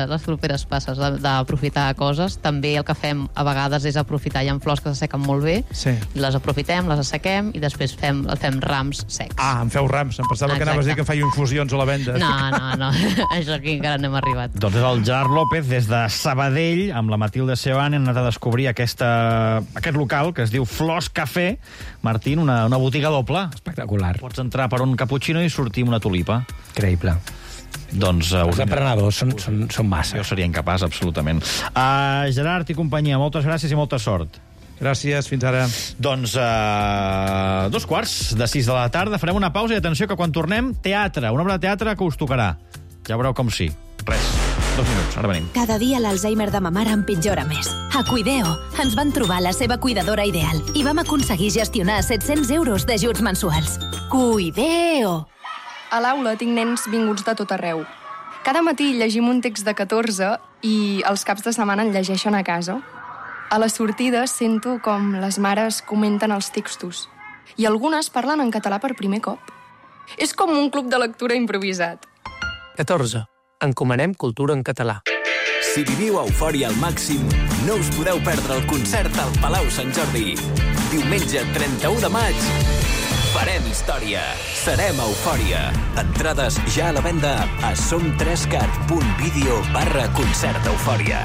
les properes passes, de- d'aprofitar coses. També el que fem a vegades és aprofitar, hi ha flors que s'assequen molt bé, Sí. les aprofitem, les assequem i després fem, fem rams secs. Ah, em feu rams. Em pensava que Exacte. anaves a dir que em feia infusions a la venda. No, no, no, això aquí encara no hem arribat. Doncs és el Gerard López, des de Sabadell, amb la Matilde Seoane, hem anat a descobrir aquesta, aquest local que es diu Flors Café. Martín, una, una botiga doble. Espectacular. Pots entrar per un cappuccino i sortir amb una tulipa. Creïble. Doncs... Uh, Els emprenedors són, són, són massa. Jo seria incapaç, absolutament. Uh, Gerard i companyia, moltes gràcies i molta sort. Gràcies, fins ara. Doncs uh, dos quarts de sis de la tarda, farem una pausa i atenció que quan tornem, teatre, una obra de teatre que us tocarà. Ja veureu com sí. Res, dos minuts, ara venim. Cada dia l'Alzheimer de ma mare empitjora més. A Cuideo ens van trobar la seva cuidadora ideal i vam aconseguir gestionar set-cents euros d'ajuts mensuals. Cuideo! A l'aula tinc nens vinguts de tot arreu. Cada matí llegim un text de catorze i els caps de setmana en llegeixen a casa. A les sortides sento com les mares comenten els textos i algunes parlen en català per primer cop. És com un club de lectura improvisat. catorze. Encomanem cultura en català. Si viviu Eufòria al màxim, no us podeu perdre el concert al Palau Sant Jordi. Diumenge trenta-u de maig, farem història. Serem Eufòria. Entrades ja a la venda a som tres cat punt vídeo barra concert Eufòria.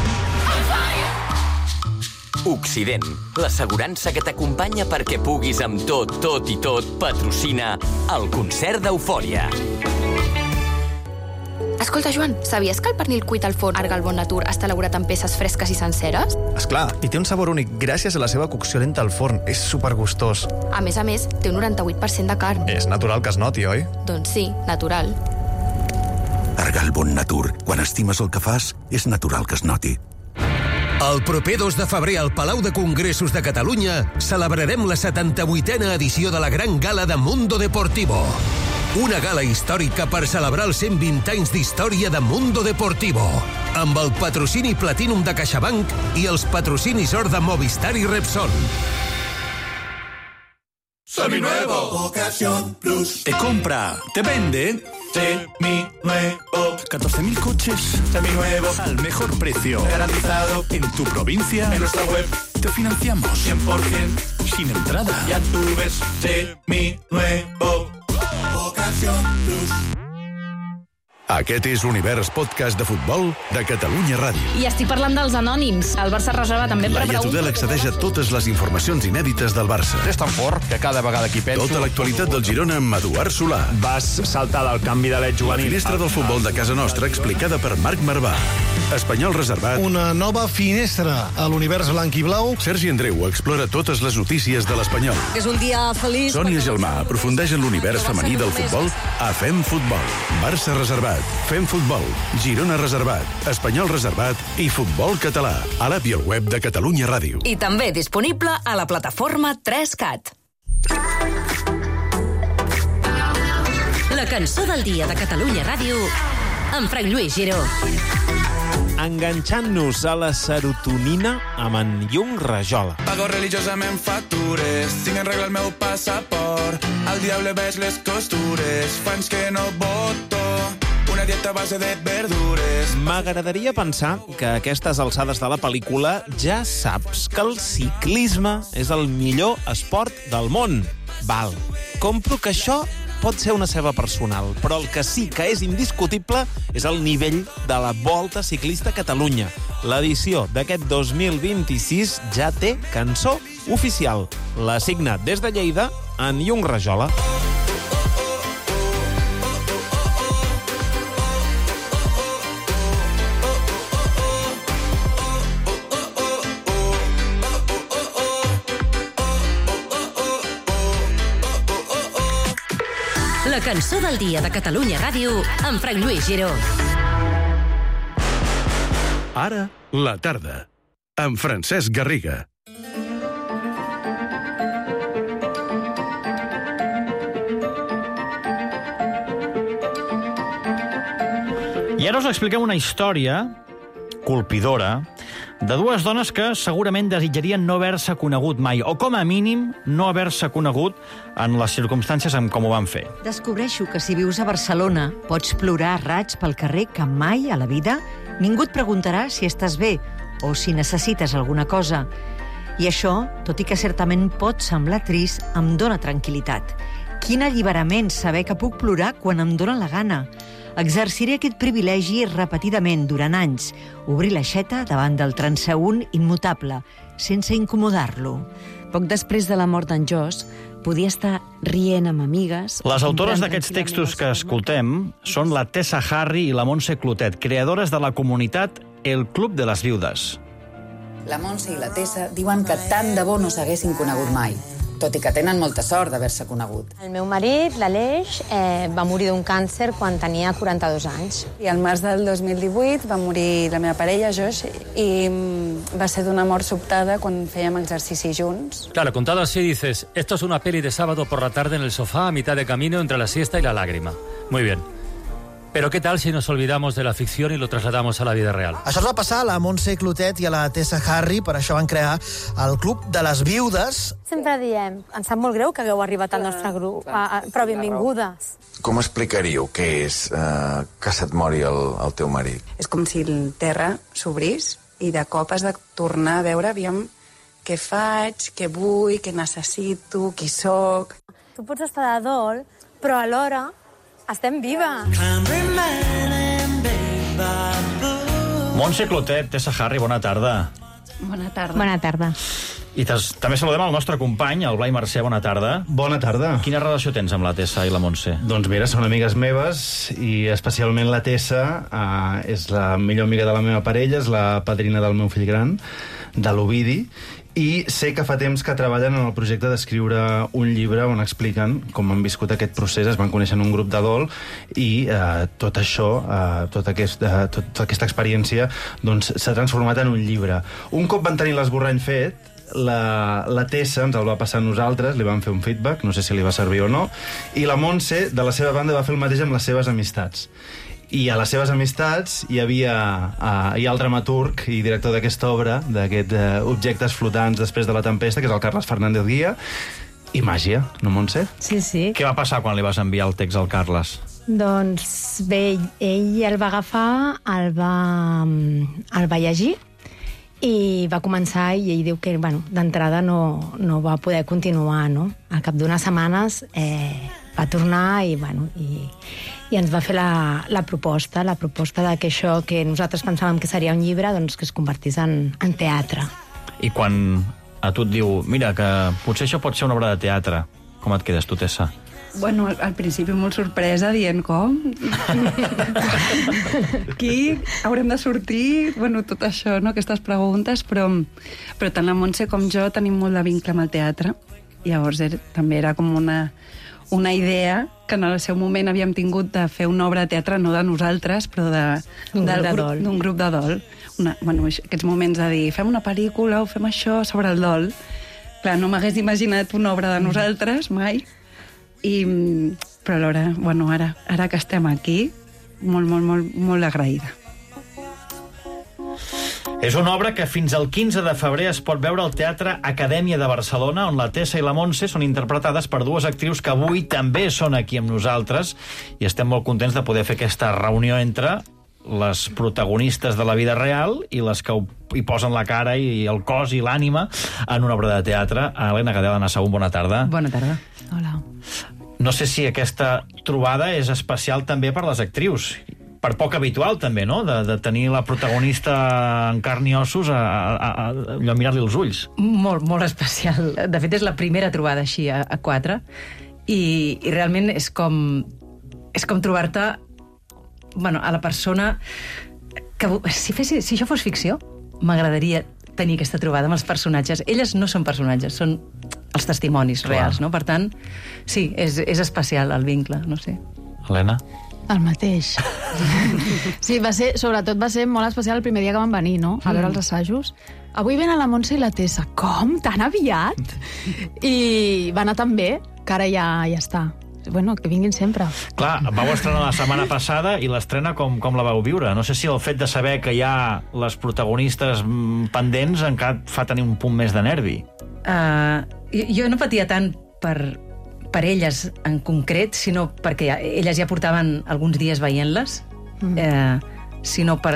Occident, l'assegurança que t'acompanya perquè puguis amb tot, tot i tot, patrocina el concert d'Eufòria. Escolta, Joan, sabies que el pernil cuit al forn Arga al Bon Natur està elaborat amb peces fresques i senceres? Esclar, i té un sabor únic gràcies a la seva cocció lenta al forn. És supergustós. A més a més, té un noranta-vuit per cent de carn. És natural que es noti, oi? Doncs sí, natural. Arga al Bon Natur. Quan estimes el que fas, és natural que es noti. El proper dos de febrer al Palau de Congressos de Catalunya celebrarem la setanta-vuitena edició de la Gran Gala de Mundo Deportivo. Una gala històrica per celebrar els cent vint anys d'història de Mundo Deportivo, amb el patrocini Platinum de CaixaBank i els patrocinis Or de Movistar i Repsol. Seminuevo, Ocasión Plus. Te compra, te vende. Seminuevo. catorce mil coches. Seminuevos. Al mejor precio. Garantizado. En tu provincia. En nuestra web. Te financiamos. cien por ciento. Sin entrada. Ya tú ves. Seminuevo. Ocasión Plus. Aquest és l'Univers Podcast de Futbol de Catalunya Ràdio. I estic parlant dels anònims. El Barça reserva també per Laia Tudel accedeix a totes les informacions inèdites del Barça. És tan fort que cada vegada que hi penso... Tota l'actualitat del Girona amb Eduard Solà. Vas saltar del canvi de l'Ed juvenil. La finestra del futbol de casa nostra explicada per Marc Marvà. Espanyol reservat. Una nova finestra a l'univers blanc i blau. Sergi Andreu explora totes les notícies de l'Espanyol. És un dia feliç. Sònia Gelmà aprofundeix en l'univers femení del futbol a Fem Futbol. Barça reservat. Fem Futbol. Girona reservat. Espanyol reservat i Futbol català. A l'app i al web de Catalunya Ràdio. I també disponible a la plataforma tres cat. La cançó del dia de Catalunya Ràdio amb Frank Lluís Giró. Enganxant-nos a la serotonina amb en Llung Rajola. Pago religiosament factures, tinc en regla el meu passaport, al diable veig les costures, fans que no voto, una dieta a base de verdures. M'agradaria pensar que a aquestes alçades de la pel·lícula ja saps que el ciclisme és el millor esport del món. Val, compro que això pot ser una ceba personal, però el que sí que és indiscutible és el nivell de la Volta Ciclista a Catalunya. L'edició d'aquest dos mil vint-i-sis ja té cançó oficial. La signa des de Lleida en Llung Rajola. La cançó del dia de Catalunya Ràdio amb Frank Lluís Giró. Ara, la tarda, amb Francesc Garriga. I ara us expliquem una història colpidora de dues dones que segurament desitjarien no haver-se conegut mai, o com a mínim no haver-se conegut en les circumstàncies en com ho van fer. Descobreixo que si vius a Barcelona pots plorar a raig pel carrer que mai a la vida Ningú et preguntarà si estàs bé o si necessites alguna cosa. I això, tot i que certament pot semblar trist, em dóna tranquil·litat. Quin alliberament saber que puc plorar quan em dóna la gana. Exerciré aquest privilegi repetidament durant anys, obrir l'aixeta davant del transeünt immutable, sense incomodar-lo. Poc després de la mort d'en Joss, podia estar rient amb amigues... Les autores d'aquests textos que escoltem són la Tessa Harry i la Montse Clotet, creadores de la comunitat El Club de les Viudes. La Montse i la Tessa diuen que tant de bo no s'haguessin conegut mai, tot i que tenen molta sort d'haver-se conegut. El meu marit, l'Aleix, eh, va morir d'un càncer quan tenia quaranta-dos anys. I al març del dos mil divuit va morir la meva parella, Josh, i va ser d'una mort sobtada quan fèiem exercici junts. Claro, contado así dices, esto es una peli de sábado por la tarde en el sofá a mitad de camino entre la siesta y la lágrima. Muy bien. Pero ¿qué tal si nos olvidamos de la ficción y lo trasladamos a la vida real? Això es va passar a la Montse Clotet i a la Tessa Harry, per això van crear el Club de les Viudes. Sempre diem, ens sap molt greu que hagueu arribat al nostre grup, a, a, però benvingudes. Com explicaríeu què és eh, que se't mori el, el teu marit? És com si el terra s'obrís i de cop has de tornar a veure, aviam, què faig, què vull, què necessito, qui sóc. Tu pots estar de dol, però alhora estem viva. Montse Clotet, Tessa Harry, bona tarda. Bona tarda. Bona tarda. I també saludem el nostre company, el Blai Mercè, bona tarda. Bona tarda. Quina relació tens amb la Tessa i la Montse? Doncs mira, són amigues meves i especialment la Tessa eh, és la millor amiga de la meva parella, és la padrina del meu fill gran, de l'Ovidi, i sé que fa temps que treballen en el projecte d'escriure un llibre on expliquen com han viscut aquest procés, es van conèixer en un grup de dol i eh, tot això, eh, tota, aquesta, tot, tota aquesta experiència doncs, s'ha transformat en un llibre. Un cop van tenir l'esborrany fet, la, la Tessa ens el va passar a nosaltres, li vam fer un feedback, no sé si li va servir o no, i la Montse, de la seva banda, va fer el mateix amb les seves amistats. I a les seves amistats hi havia uh, hi ha el dramaturg i director d'aquesta obra, d'aquests uh, objectes flotants després de la tempesta, que és el Carles Fernández Guía, i màgia, no, Montse? Sí, sí. Què va passar quan li vas enviar el text al Carles? Doncs bé, ell el va agafar, el va, el va llegir i va començar, i ell diu que bueno, d'entrada no, no va poder continuar, no? Al cap d'unes setmanes eh, va tornar i, bueno, i, i ens va fer la, la proposta, la proposta de que això que nosaltres pensàvem que seria un llibre, doncs que es convertís en, en teatre. I quan a tu et diu, mira, que potser això pot ser una obra de teatre, com et quedes tu, Tessa? Bueno, al, al principi molt sorpresa, dient com? Qui? Haurem de sortir? Bueno, tot això, no? Aquestes preguntes, però, però tant la Montse com jo tenim molt de vincle amb el teatre. Llavors era, també era com una, una idea que en el seu moment havíem tingut de fer una obra de teatre, no de nosaltres, però d'un grup, grup, grup de dol. Una, bueno, aquests moments de dir, fem una pel·lícula o fem això sobre el dol. Clar, no m'hagués imaginat una obra de nosaltres, mai. I, però alhora, bueno, ara, ara que estem aquí, molt, molt, molt, molt agraïda. És una obra que fins al quinze de febrer es pot veure al Teatre Acadèmia de Barcelona, on la Tessa i la Montse són interpretades per dues actrius que avui també són aquí amb nosaltres, i estem molt contents de poder fer aquesta reunió entre les protagonistes de la vida real i les que hi posen la cara i el cos i l'ànima en una obra de teatre. Helena Gadel, Anna Saúl, bona tarda. Bona tarda. Hola. No sé si aquesta trobada és especial també per les actrius, per poc habitual també, no?, de, de tenir la protagonista en carn i ossos a, a, a, a mirar-li els ulls. Molt, molt especial. De fet, és la primera trobada així a, a quatre, i, i realment és com, és com trobar-te, bueno, a la persona que... Si, fes, si això fos ficció, m'agradaria tenir aquesta trobada amb els personatges. Elles no són personatges, són els testimonis Clar. reals, no? Per tant, sí, és, és especial el vincle, no sé. Helena? El mateix. Sí, va ser, sobretot va ser molt especial el primer dia que van venir, no?, a veure els assajos. Avui venen la Montse i la Tessa. Com? Tan aviat? I va anar tan bé que ara ja, ja està. Bueno, que vinguin sempre. Clar, vau estrenar la setmana passada i l'estrena com, com la vau viure? No sé si el fet de saber que hi ha les protagonistes pendents encara fa tenir un punt més de nervi. Uh, jo no patia tant per, per elles en concret, sinó perquè ja, elles ja portaven alguns dies veient-les, mm. eh, sinó per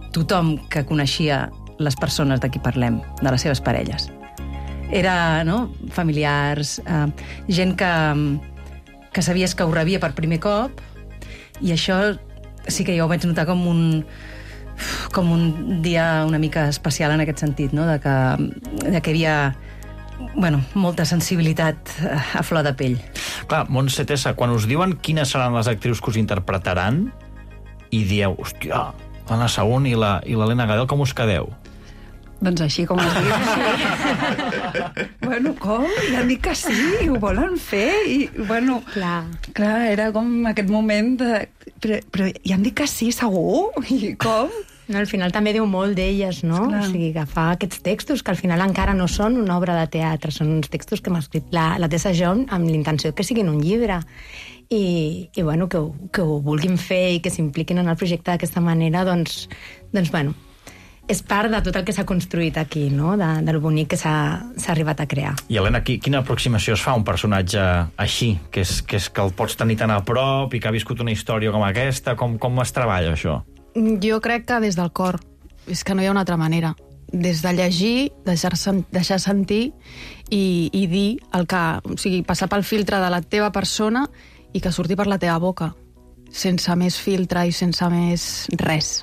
tothom que coneixia les persones de qui parlem, de les seves parelles. Era, no?, familiars, eh, gent que, que sabies que ho rebia per primer cop, i això sí que jo ho vaig notar com un, com un dia una mica especial en aquest sentit, no?, de que, de que hi havia, bueno, molta sensibilitat a flor de pell. Clar, Montse Tessa, quan us diuen quines seran les actrius que us interpretaran i dieu, hòstia, l'Anna Saún i la, i l'Helena Gadel, com us quedeu? Doncs així com es diu, sí. Bueno, com? Ja han dit que sí, i ho volen fer, i, bueno... Clar. Clar, era com aquest moment de... Però, però ja han dit que sí, segur? I com? No, al final també diu molt d'elles, no? Esclar. O sigui, agafar aquests textos, que al final encara no són una obra de teatre, són uns textos que m'ha escrit la, la Tessa John amb l'intenció que siguin un llibre. I, i bueno, que ho, que ho vulguin fer i que s'impliquin en el projecte d'aquesta manera, doncs, doncs bueno, és part de tot el que s'ha construït aquí, no?, de, del bonic que s'ha arribat a crear. I, Helena, qui, quina aproximació es fa a un personatge així, que és, que és que el pots tenir tan a prop i que ha viscut una història com aquesta? Com, com es treballa, això? Jo crec que des del cor. És que no hi ha una altra manera. Des de llegir, deixar, deixar sentir i, i dir el que... O sigui, passar pel filtre de la teva persona i que surti per la teva boca. Sense més filtre i sense més res.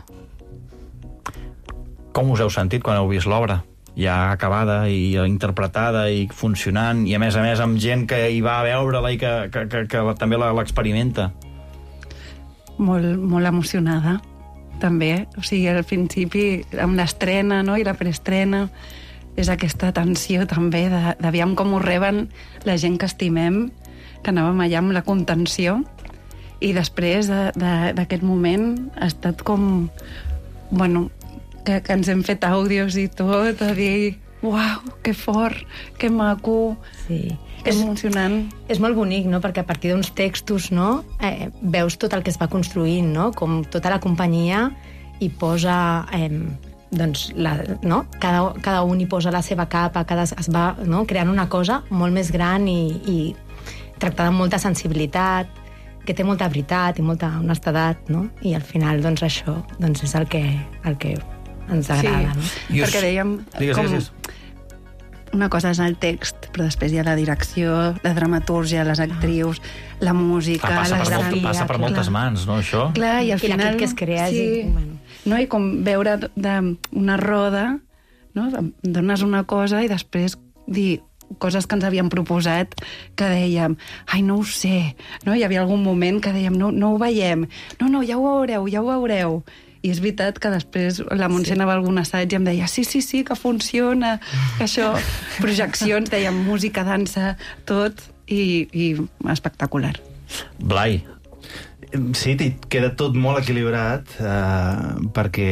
Com us heu sentit quan heu vist l'obra? Ja acabada i interpretada i funcionant, i a més a més amb gent que hi va a veure-la i que, que, que, que també l'experimenta. Molt, molt emocionada, també. O sigui, al principi, amb l'estrena, no?, i la preestrena, és aquesta tensió també de, d'aviam com ho reben la gent que estimem, que anàvem allà amb la contenció, i després d'aquest moment ha estat com... Bueno, que, que ens hem fet àudios i tot, a dir, uau, que fort, que maco, sí. Que és emocionant. És molt bonic, no?, perquè a partir d'uns textos, no?, eh, veus tot el que es va construint, no?, com tota la companyia hi posa... Eh, doncs, la, no? cada, cada un hi posa la seva capa, cada, es va, no?, creant una cosa molt més gran i, i tractada amb molta sensibilitat, que té molta veritat i molta honestedat, no? I al final, doncs, això doncs, és el que, el que ens agrada, sí, no? Perquè dèiem... Digues, com... digues. Una cosa és el text, però després hi ha la direcció, la dramatúrgia, les actrius, la música... Ah, passa, la per molt, passa per moltes mans, no, això? Clar, i al I final... l'equip que es crea... Sí, és... bueno. no? I com veure d'una roda, no? Dones una cosa i després dir coses que ens havíem proposat que dèiem, ai, no ho sé, no? Hi havia algun moment que dèiem, no, no ho veiem, no, no, ja ho veureu, ja ho veureu. I és veritat que després la Montse sí. anava a algun assaig i em deia, sí, sí, sí, que funciona, que això, projeccions, dèiem música, dansa, tot, i, i espectacular. Blai. Sí, queda tot molt equilibrat, eh, perquè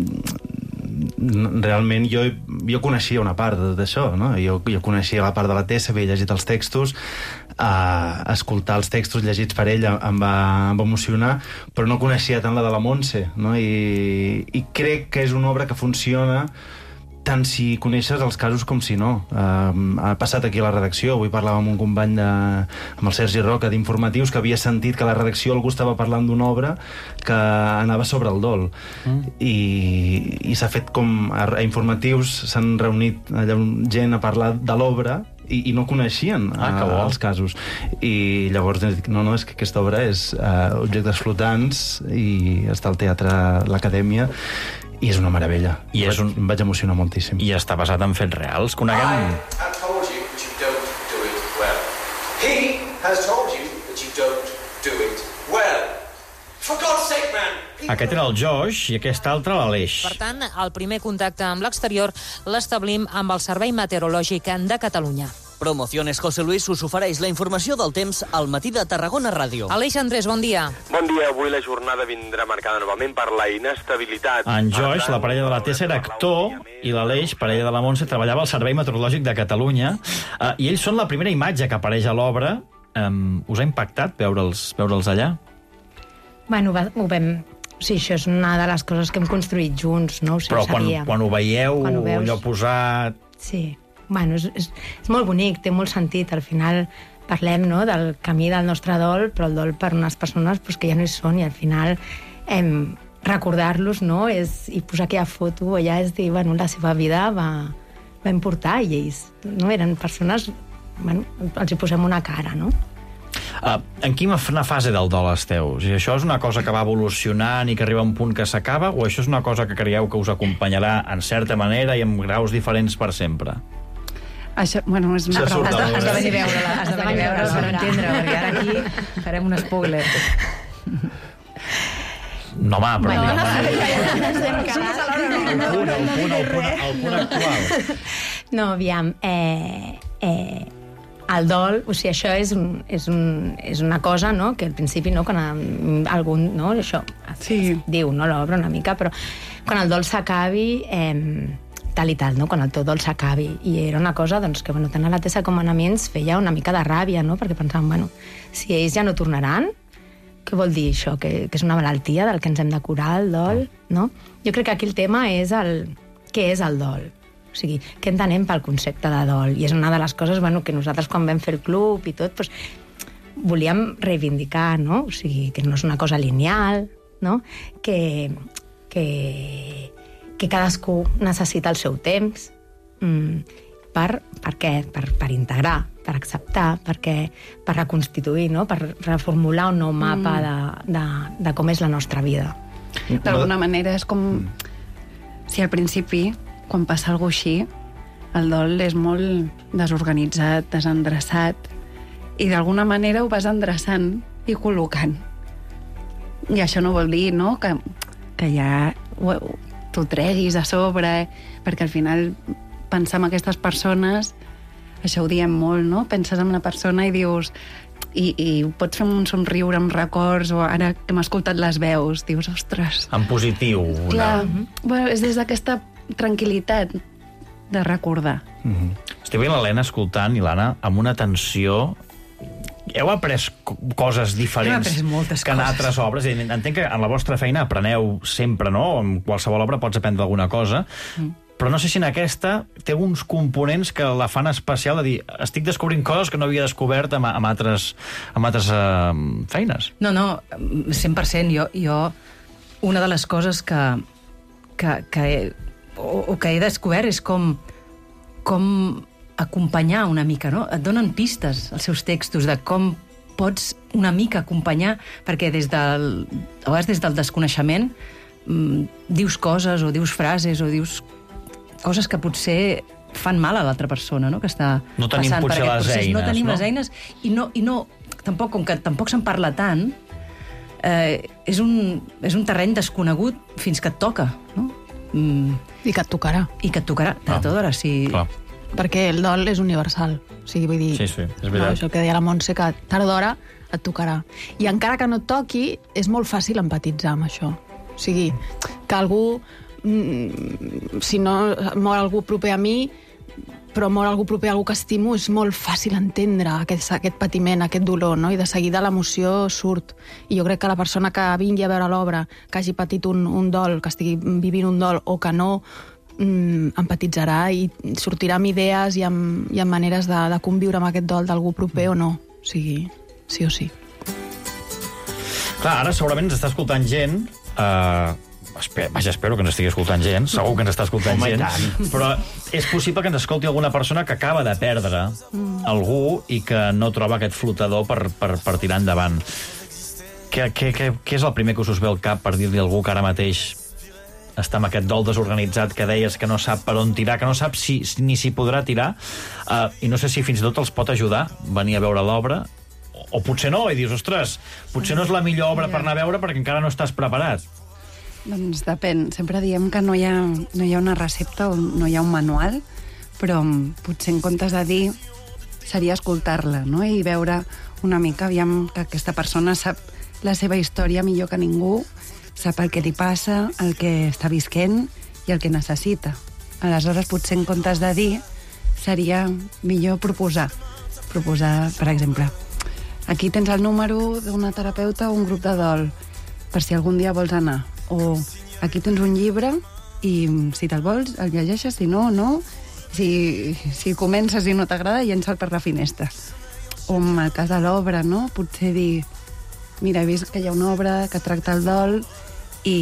realment jo, jo coneixia una part d'això, no? Jo, jo coneixia la part de la Tessa, havia llegit els textos, eh, escoltar els textos llegits per ella em va, em va emocionar, però no coneixia tant la de la Montse, no? I, i crec que és una obra que funciona tant si coneixes els casos com si no. Uh, ha passat aquí a la redacció, avui parlava amb un company de, amb el Sergi Roca d'Informatius, que havia sentit que a la redacció algú estava parlant d'una obra que anava sobre el dol. Mm. I, i s'ha fet com... A, a Informatius s'han reunit allà gent a parlar de l'obra i, i no coneixien ah, uh, els casos. I llavors dic, no, no, és que aquesta obra és uh, Objectes flotants i està al Teatre L'Acadèmia i és una meravella. I és un... Em vaig emocionar moltíssim. I està basat en fets reals. Coneguem... I have told you that you don't do it well. He has told you that you don't do it well. For God's sake, man! Aquest era el Josh i aquest altre l'Aleix. Per tant, el primer contacte amb l'exterior l'establim amb el Servei Meteorològic de Catalunya. Promociones José Luis us ofereix la informació del temps al matí de Tarragona Ràdio. Aleix Andrés, bon dia. Bon dia. Avui la jornada vindrà marcada novament per la inestabilitat. En Josh, la parella de la Tessa, era actor i l'Aleix, parella de la Montse, treballava al Servei Meteorològic de Catalunya. Uh, I ells són la primera imatge que apareix a l'obra. Um, us ha impactat veure'ls, veure'ls allà? Bueno, va, ho vam... Sí, això és una de les coses que hem construït junts, no? O sigui, però quan, quan ho veieu, quan ho veus... allò posat... Sí. Bueno, és, és, és molt bonic, té molt sentit. Al final parlem, no?, del camí del nostre dol, però el dol per unes persones pues, que ja no hi són, i al final hem, recordar-los, no? És, i posar aquella foto allà és dir, bueno, la seva vida va, va importar i ells, no? Eren persones, bueno, els hi posem una cara, no? Uh, en quina fase del dol esteu? O sigui, això és una cosa que va evolucionant i que arriba a un punt que s'acaba, o això és una cosa que creieu que us acompanyarà en certa manera i en graus diferents per sempre? Això, bueno, és una Has pregunta. de, has de venir a veure-la, has de venir a veure-la per entendre, perquè ara aquí farem un spoiler. No, home, però... Bueno, no, no, el punt, el punt, el punt, el punt actual. No, aviam, eh, eh, el dol, o sigui, això és, un, és, un, és una cosa, no?, que al principi, no?, quan algun, no?, això sí. diu, no?, l'obra una mica, però quan el dol s'acabi, eh, tal i tal, no?, quan el teu dol s'acabi. I era una cosa, doncs, que, bueno, tant a la Tessa com a mi ens feia una mica de ràbia, no?, perquè pensàvem, bueno, si ells ja no tornaran, què vol dir això? Que, que és una malaltia del que ens hem de curar, el dol, no? Jo crec que aquí el tema és el... què és el dol? O sigui, què entenem pel concepte de dol? I és una de les coses, bueno, que nosaltres quan vam fer el club i tot, doncs, volíem reivindicar, no? O sigui, que no és una cosa lineal, no? Que, que, que cadascú necessita el seu temps. Mm, per, per què? Per, per integrar, per acceptar, perquè, per reconstituir, no? Per reformular un nou mapa mm. de, de, de com és la nostra vida. D'alguna manera és com si al principi, quan passa alguna cosa així, el dol és molt desorganitzat, desendreçat, i d'alguna manera ho vas endreçant i col·locant. I això no vol dir, no?, que, que ja t'ho treguis a sobre, perquè al final pensar en aquestes persones, això ho diem molt, no? Penses en una persona i dius... I, i pots fer un somriure amb records, o ara que hem escoltat les veus, dius, ostres... En positiu. Clar, una... bueno, és des d'aquesta tranquil·litat de recordar. Mm-hmm. Estic veient l'Helena escoltant i l'Anna amb una atenció... Heu après coses diferents que en altres obres. Entenc que en la vostra feina apreneu sempre, no? En qualsevol obra pots aprendre alguna cosa, mm. però no sé si en aquesta té uns components que la fan especial, de dir, estic descobrint coses que no havia descobert amb, amb altres, amb altres uh, feines. No, no, cent per cent. Jo, jo una de les coses que, que, que he, o, o que he descobert és com, com acompanyar una mica, no? Et donen pistes als seus textos de com pots una mica acompanyar, perquè des del, a vegades des del desconeixement mmm, dius coses o dius frases o dius coses que potser fan mal a l'altra persona, no?, que està no tenim passant per aquest les procés. Eines, no tenim no? les eines i no, i no tampoc, com que tampoc se'n parla tant, eh, és, un, és un terreny desconegut fins que et toca, no? Mm. I que et tocarà. I que et tocarà, de tot d'hora, sí. Clar. Perquè el dol és universal. O sigui, vull dir... Sí, sí, és veritat. No, això que deia la Montse, que tard o d'hora et tocarà. I encara que no et toqui, és molt fàcil empatitzar amb això. O sigui, que algú... Si no mor algú proper a mi, però mor algú proper a algú que estimo, és molt fàcil entendre aquest, aquest patiment, aquest dolor, no? I de seguida l'emoció surt. I jo crec que la persona que vingui a veure l'obra, que hagi patit un, un dol, que estigui vivint un dol, o que no, mm, empatitzarà i sortirà amb idees i amb, i amb maneres de, de conviure amb aquest dol d'algú proper o no. O sigui, sí o sí. Clar, ara segurament ens està escoltant gent... Eh... Espe Vaja, espero que ens estigui escoltant gent, segur que ens està escoltant Home, gent, però és possible que ens escolti alguna persona que acaba de perdre mm. algú i que no troba aquest flotador per, per, per tirar endavant. Què, què, què, què és el primer que us ve al cap per dir-li a algú que ara mateix està amb aquest dol desorganitzat que deies que no sap per on tirar, que no sap si, si, ni si podrà tirar, uh, i no sé si fins i tot els pot ajudar venir a veure l'obra, o, o potser no, i dius, ostres, potser no és la millor obra per anar a veure perquè encara no estàs preparat. Doncs depèn. Sempre diem que no hi ha, no hi ha una recepta o no hi ha un manual, però potser en comptes de dir seria escoltar-la, no? I veure una mica, aviam, que aquesta persona sap la seva història millor que ningú, sap el que li passa, el que està visquent i el que necessita. Aleshores, potser en comptes de dir, seria millor proposar. Proposar, per exemple, aquí tens el número d'una terapeuta o un grup de dol, per si algun dia vols anar. O aquí tens un llibre i si te'l vols el llegeixes, si no, no. Si, si comences i no t'agrada, llença'l per la finestra. O en el cas de l'obra, no? Potser dir, mira, he vist que hi ha una obra que tracta el dol i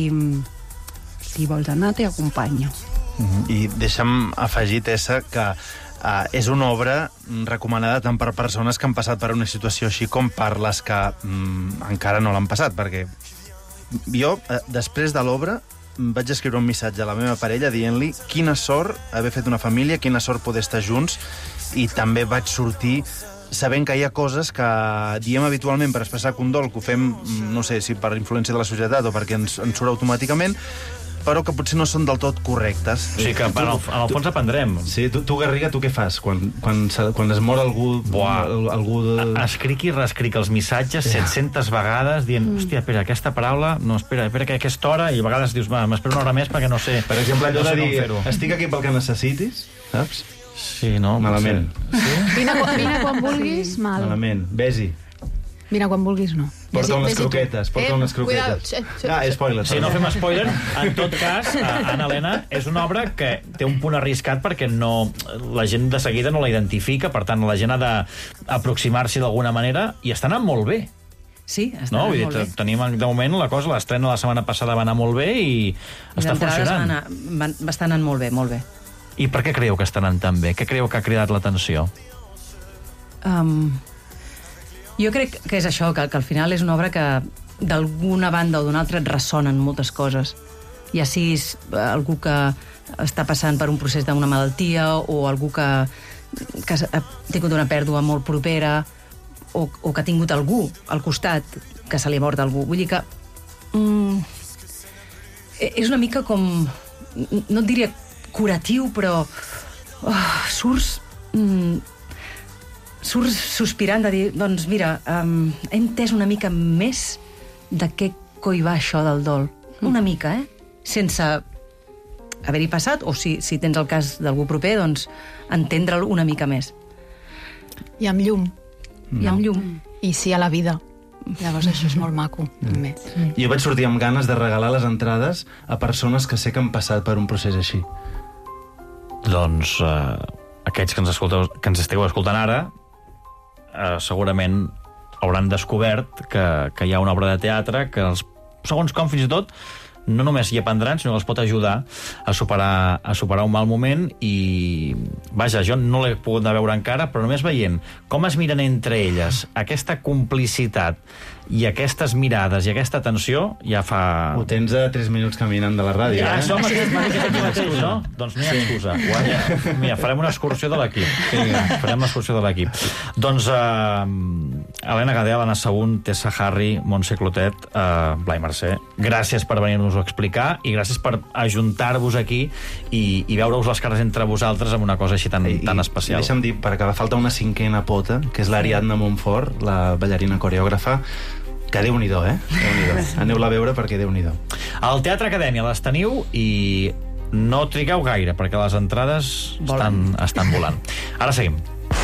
si vols anar, t'hi acompanyo. Mm-hmm. I deixa'm afegir, Tessa, que Uh, és una obra recomanada tant per persones que han passat per una situació així com per les que mm, encara no l'han passat, perquè jo, uh, després de l'obra, vaig escriure un missatge a la meva parella dient-li quina sort haver fet una família, quina sort poder estar junts, i també vaig sortir sabent que hi ha coses que diem habitualment per expressar condol, que ho fem, no sé, si per influència de la societat o perquè ens, ens surt automàticament, però que potser no són del tot correctes. O sigui que, en el, en el fons, aprendrem. Sí, tu, tu Garriga, tu què fas? Quan, quan, quan es mor algú... Buah, algú de... escric i reescric els missatges yeah. set-centes vegades, dient, mm. hòstia, espera, aquesta paraula, no, espera, espera, que aquesta hora, i a vegades dius, va, m'espero una hora més perquè no sé... Per exemple, allò no sé de dir, estic aquí pel que necessitis, saps? Sí, no? Malament. Sí? Vine, vine quan vulguis, mal. Malament. Vés-hi. Vine quan vulguis, no. Porta unes croquetes, porta unes croquetes. Ah, spoiler. Si no fem spoiler, en tot cas, Anna Helena és una obra que té un punt arriscat perquè no, la gent de seguida no la identifica, per tant, la gent ha d'aproximar-s'hi d'alguna manera, i està anant molt bé. Sí, està no? anant Vull molt dir, bé. Tenim, de moment, la cosa, l'estrena de la setmana passada va anar molt bé i està funcionant. Va, va estar anant molt bé, molt bé. I per què creieu que està anant tan bé? Què creieu que ha cridat l'atenció? Um, jo crec que és això, que, que al final és una obra que d'alguna banda o d'una altra et ressonen moltes coses. Ja siguis algú que està passant per un procés d'una malaltia o algú que, que ha tingut una pèrdua molt propera o, o que ha tingut algú al costat que se li ha mort algú. Vull dir que mm, és una mica com, no et diria curatiu, però oh, surts... Mm, surts sospirant de dir, doncs mira, um, he entès una mica més de què coi va això del dol. Mm. Una mica, eh? Sense haver-hi passat, o si, si tens el cas d'algú proper, doncs entendre'l una mica més. I amb llum. Mm. I amb llum. I sí a la vida. Llavors això és molt maco, mm. també. Mm. Jo vaig sortir amb ganes de regalar les entrades a persones que sé que han passat per un procés així. Doncs eh, aquests que ens, escolteu, que ens esteu escoltant ara eh, segurament hauran descobert que, que hi ha una obra de teatre que els, segons com fins i tot no només hi aprendran, sinó que els pot ajudar a superar, a superar un mal moment. I, vaja, jo no l'he pogut anar a veure encara, però només veient com es miren entre elles, aquesta complicitat i aquestes mirades i aquesta tensió, ja fa... Ho tens a tres minuts caminant de la ràdio, ja, eh? Això mateix, aquí mateix, no? Doncs no hi ha excusa. Sí. Mira, farem una excursió de l'equip. Sí. Farem una excursió de l'equip. Doncs, uh, Helena Gadel, Anna Saún, Tessa Harry, Montse Clotet, uh, Blai Mercè, gràcies per venir-nos a explicar i gràcies per ajuntar-vos aquí i, i veure-us les cares entre vosaltres amb una cosa així tan, I, tan especial. I deixa'm dir, per acabar, falta una cinquena pota, que és l'Ariadna Montfort, la ballarina coreògrafa, que Déu-n'hi-do, eh? Déu-n'hi-do. Aneu-la a veure perquè Déu-n'hi-do. Al Teatre Acadèmia les teniu i no trigueu gaire, perquè les entrades estan, estan volant. Ara seguim.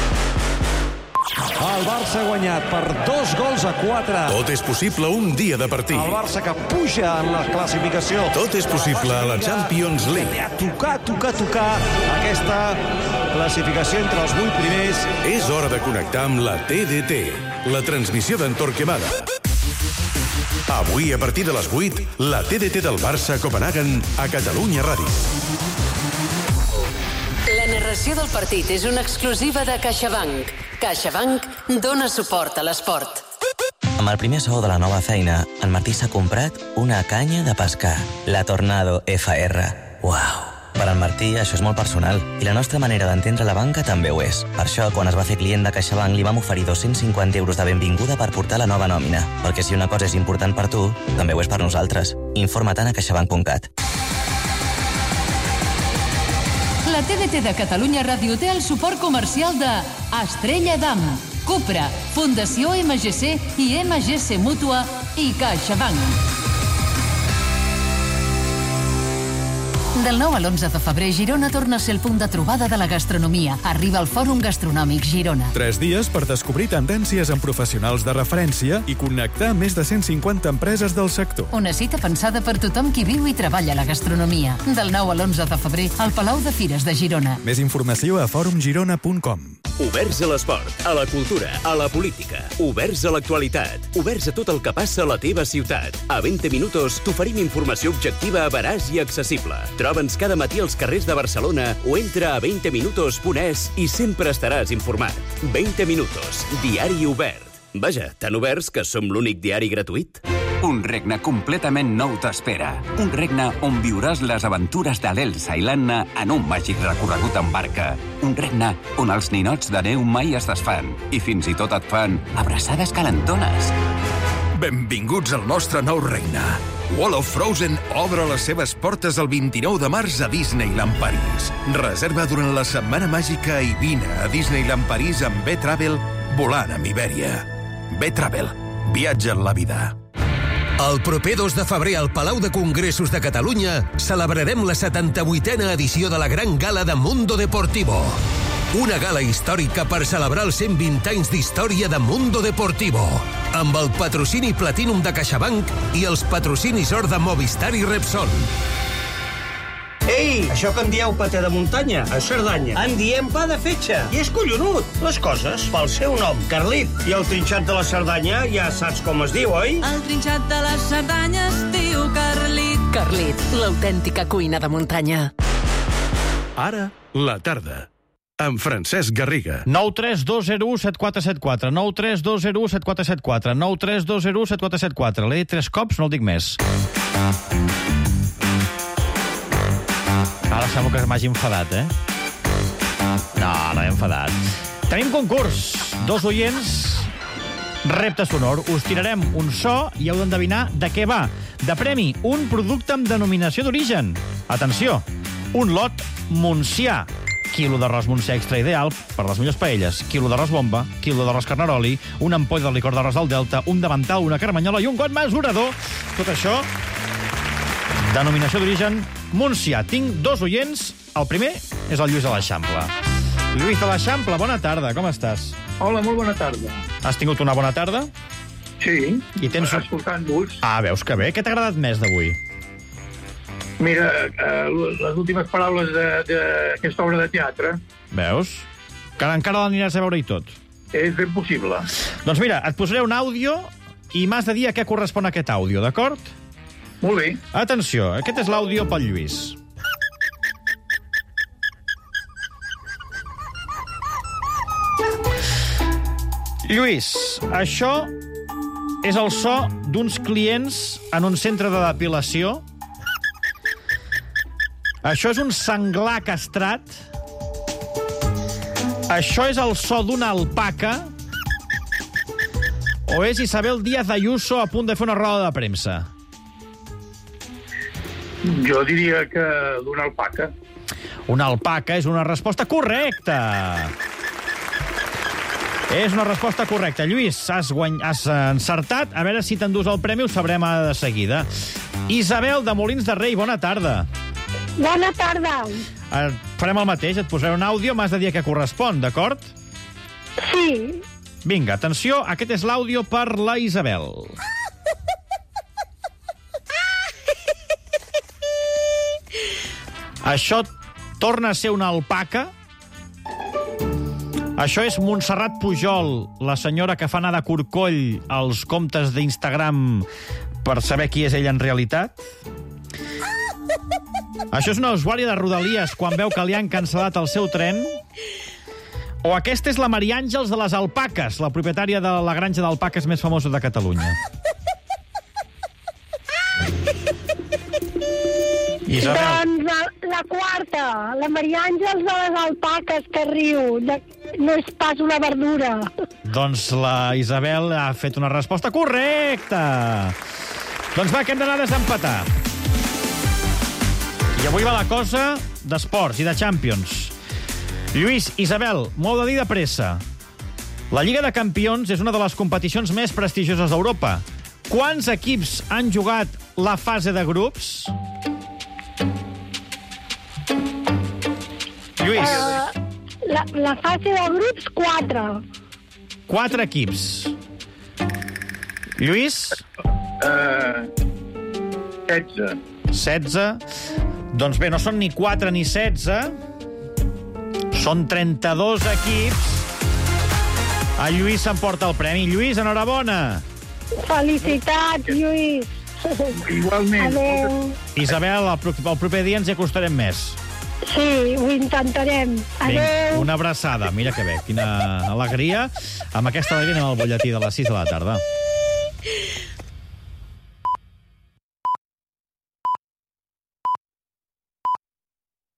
El Barça ha guanyat per dos gols a quatre. Tot és possible un dia de partit. El Barça que puja en la classificació. Tot és possible a la Champions League. A tocar, tocar, tocar aquesta classificació entre els vuit primers. És hora de connectar amb la T D T, la transmissió d'en Torquemada. Avui, a partir de les vuit, la T D T del Barça a Copenhagen a Catalunya Ràdio. La narració del partit és una exclusiva de CaixaBank. CaixaBank dona suport a l'esport. Amb el primer sou de la nova feina, en Martí s'ha comprat una canya de pescar, la Tornado F R. Uau! Per en Martí això és molt personal i la nostra manera d'entendre la banca també ho és. Per això, quan es va fer client de CaixaBank, li vam oferir dos-cents cinquanta euros de benvinguda per portar la nova nòmina. Perquè si una cosa és important per tu, també ho és per nosaltres. Informa-te'n a caixabank punt cat. La T D T de Catalunya Ràdio té el suport comercial de Estrella Damm, Cupra, Fundació M G C i M G C Mútua i CaixaBank. Del nou a l'onze de febrer, Girona torna a ser el punt de trobada de la gastronomia. Arriba el Fòrum Gastronòmic Girona. Tres dies per descobrir tendències en professionals de referència i connectar més de cent cinquanta empreses del sector. Una cita pensada per tothom qui viu i treballa la gastronomia. Del nou a l'onze de febrer, al Palau de Fires de Girona. Més informació a fòrum girona punt com. Oberts a l'esport, a la cultura, a la política. Oberts a l'actualitat. Oberts a tot el que passa a la teva ciutat. A veinte minutos t'oferim informació objectiva, veraç i accessible. Troba'ns cada matí als carrers de Barcelona o entra a veinte minutos punt es i sempre estaràs informat. veinte minutos, diari obert. Vaja, tan oberts que som l'únic diari gratuït. Un regne completament nou t'espera. Un regne on viuràs les aventures de l'Elsa i l'Anna en un màgic recorregut en barca. Un regne on els ninots de neu mai es desfan i fins i tot et fan abraçades calentones. Benvinguts al nostre nou regne. Wall of Frozen obre les seves portes el vint-i-nou de març a Disneyland París. Reserva durant la setmana màgica i vine a Disneyland París amb B-Travel volant amb Ibèria. B-Travel. Viatja en la vida. El proper dos de febrer al Palau de Congressos de Catalunya celebrarem la setanta-vuitena edició de la Gran Gala de Mundo Deportivo. Una gala històrica per celebrar els cent vint anys d'història de Mundo Deportivo, amb el patrocini Platinum de CaixaBank i els patrocinis or de Movistar i Repsol. Ei, això que en dieu paté de muntanya, a Cerdanya, en diem pa de fetge. I és collonut. Les coses pel seu nom, Carlit. I el trinxat de la Cerdanya ja saps com es diu, oi? El trinxat de la Cerdanya es diu Carlit. Carlit, l'autèntica cuina de muntanya. Ara, la tarda. Amb Francesc Garriga. nou tres dos zero u set quatre set quatre, nou tres dos zero u set quatre set quatre, nou tres dos zero u set quatre set quatre. L'he dit tres cops, no el dic més. Ara sembla que m'hagi enfadat, eh? No, no he enfadat. Tenim concurs. Dos oients, repte sonor. Us tirarem un so i heu d'endevinar de què va. De premi, un producte amb denominació d'origen. Atenció, un lot Montsià. Quilo d'arròs Montsià extra ideal per les millors paelles, quilo d'arròs bomba, quilo d'arròs carnaroli, una ampolla de licor d'arròs del Delta, un davantal, una carmanyola i un got mesurador. Tot això, denominació d'origen Montsià. Tinc dos oients. El primer és el Lluís de l'Eixample. Lluís de l'Eixample, bona tarda, com estàs? Hola, molt bona tarda. Has tingut una bona tarda? Sí, I tens... escoltant-vos. Ah, veus que bé. Què t'ha agradat més d'avui? Mira, eh, les últimes paraules d'aquesta obra de teatre. Veus? Que encara l'aniràs a veure i tot. És ben possible. Doncs mira, et posaré un àudio i m'has de dir a què correspon aquest àudio, d'acord? Molt bé. Atenció, aquest és l'àudio pel Lluís. Lluís, això és el so d'uns clients en un centre de depilació. Això és un senglar castrat. Això és el so d'una alpaca. O és Isabel Díaz Ayuso a punt de fer una roda de premsa? Jo diria que d'una alpaca. Una alpaca és una resposta correcta. És una resposta correcta. Lluís, has, guany... has encertat. A veure si t'endús el premi, ho sabrem de seguida. Isabel, de Molins de Rei, bona tarda. Bona tarda. Eh, farem el mateix, et posaré un àudio, m'has de dir a què correspon, d'acord? Sí. Vinga, atenció, aquest és l'àudio per la Isabel. Això torna a ser una alpaca. Això és Montserrat Pujol, la senyora que fa anar de corcoll als comptes d'Instagram per saber qui és ella en realitat. Això és una usuària de Rodalies quan veu que li han cancel·lat el seu tren. O aquesta és la Maria Àngels de les alpaques, la propietària de la granja d'alpaques més famosa de Catalunya. Isabel. Doncs la, la quarta, la Maria Àngels de les alpaques, que riu. De... No és pas una verdura. Doncs la Isabel ha fet una resposta correcta. Doncs va, que hem d'anar a desempatar. I avui va la cosa d'esports i de Champions. Lluís, Isabel, m'ho heu de dir de pressa. La Lliga de Campions és una de les competicions més prestigioses d'Europa. Quants equips han jugat la fase de grups? Lluís. Uh, la, la fase de grups, quatre. Quatre equips. Lluís? Uh, setze. Setze. Doncs bé, no són ni quatre ni setze. Són trenta-dos equips El Lluís s'emporta el premi. Lluís, enhorabona. Felicitats, Lluís. Igualment. Adéu. Isabel, el, pro el proper dia ens hi acostarem més. Sí, ho intentarem. Adéu. Vinga, una abraçada. Mira que bé, quina alegria. Amb aquesta alegria anem al butlletí de les sis de la tarda.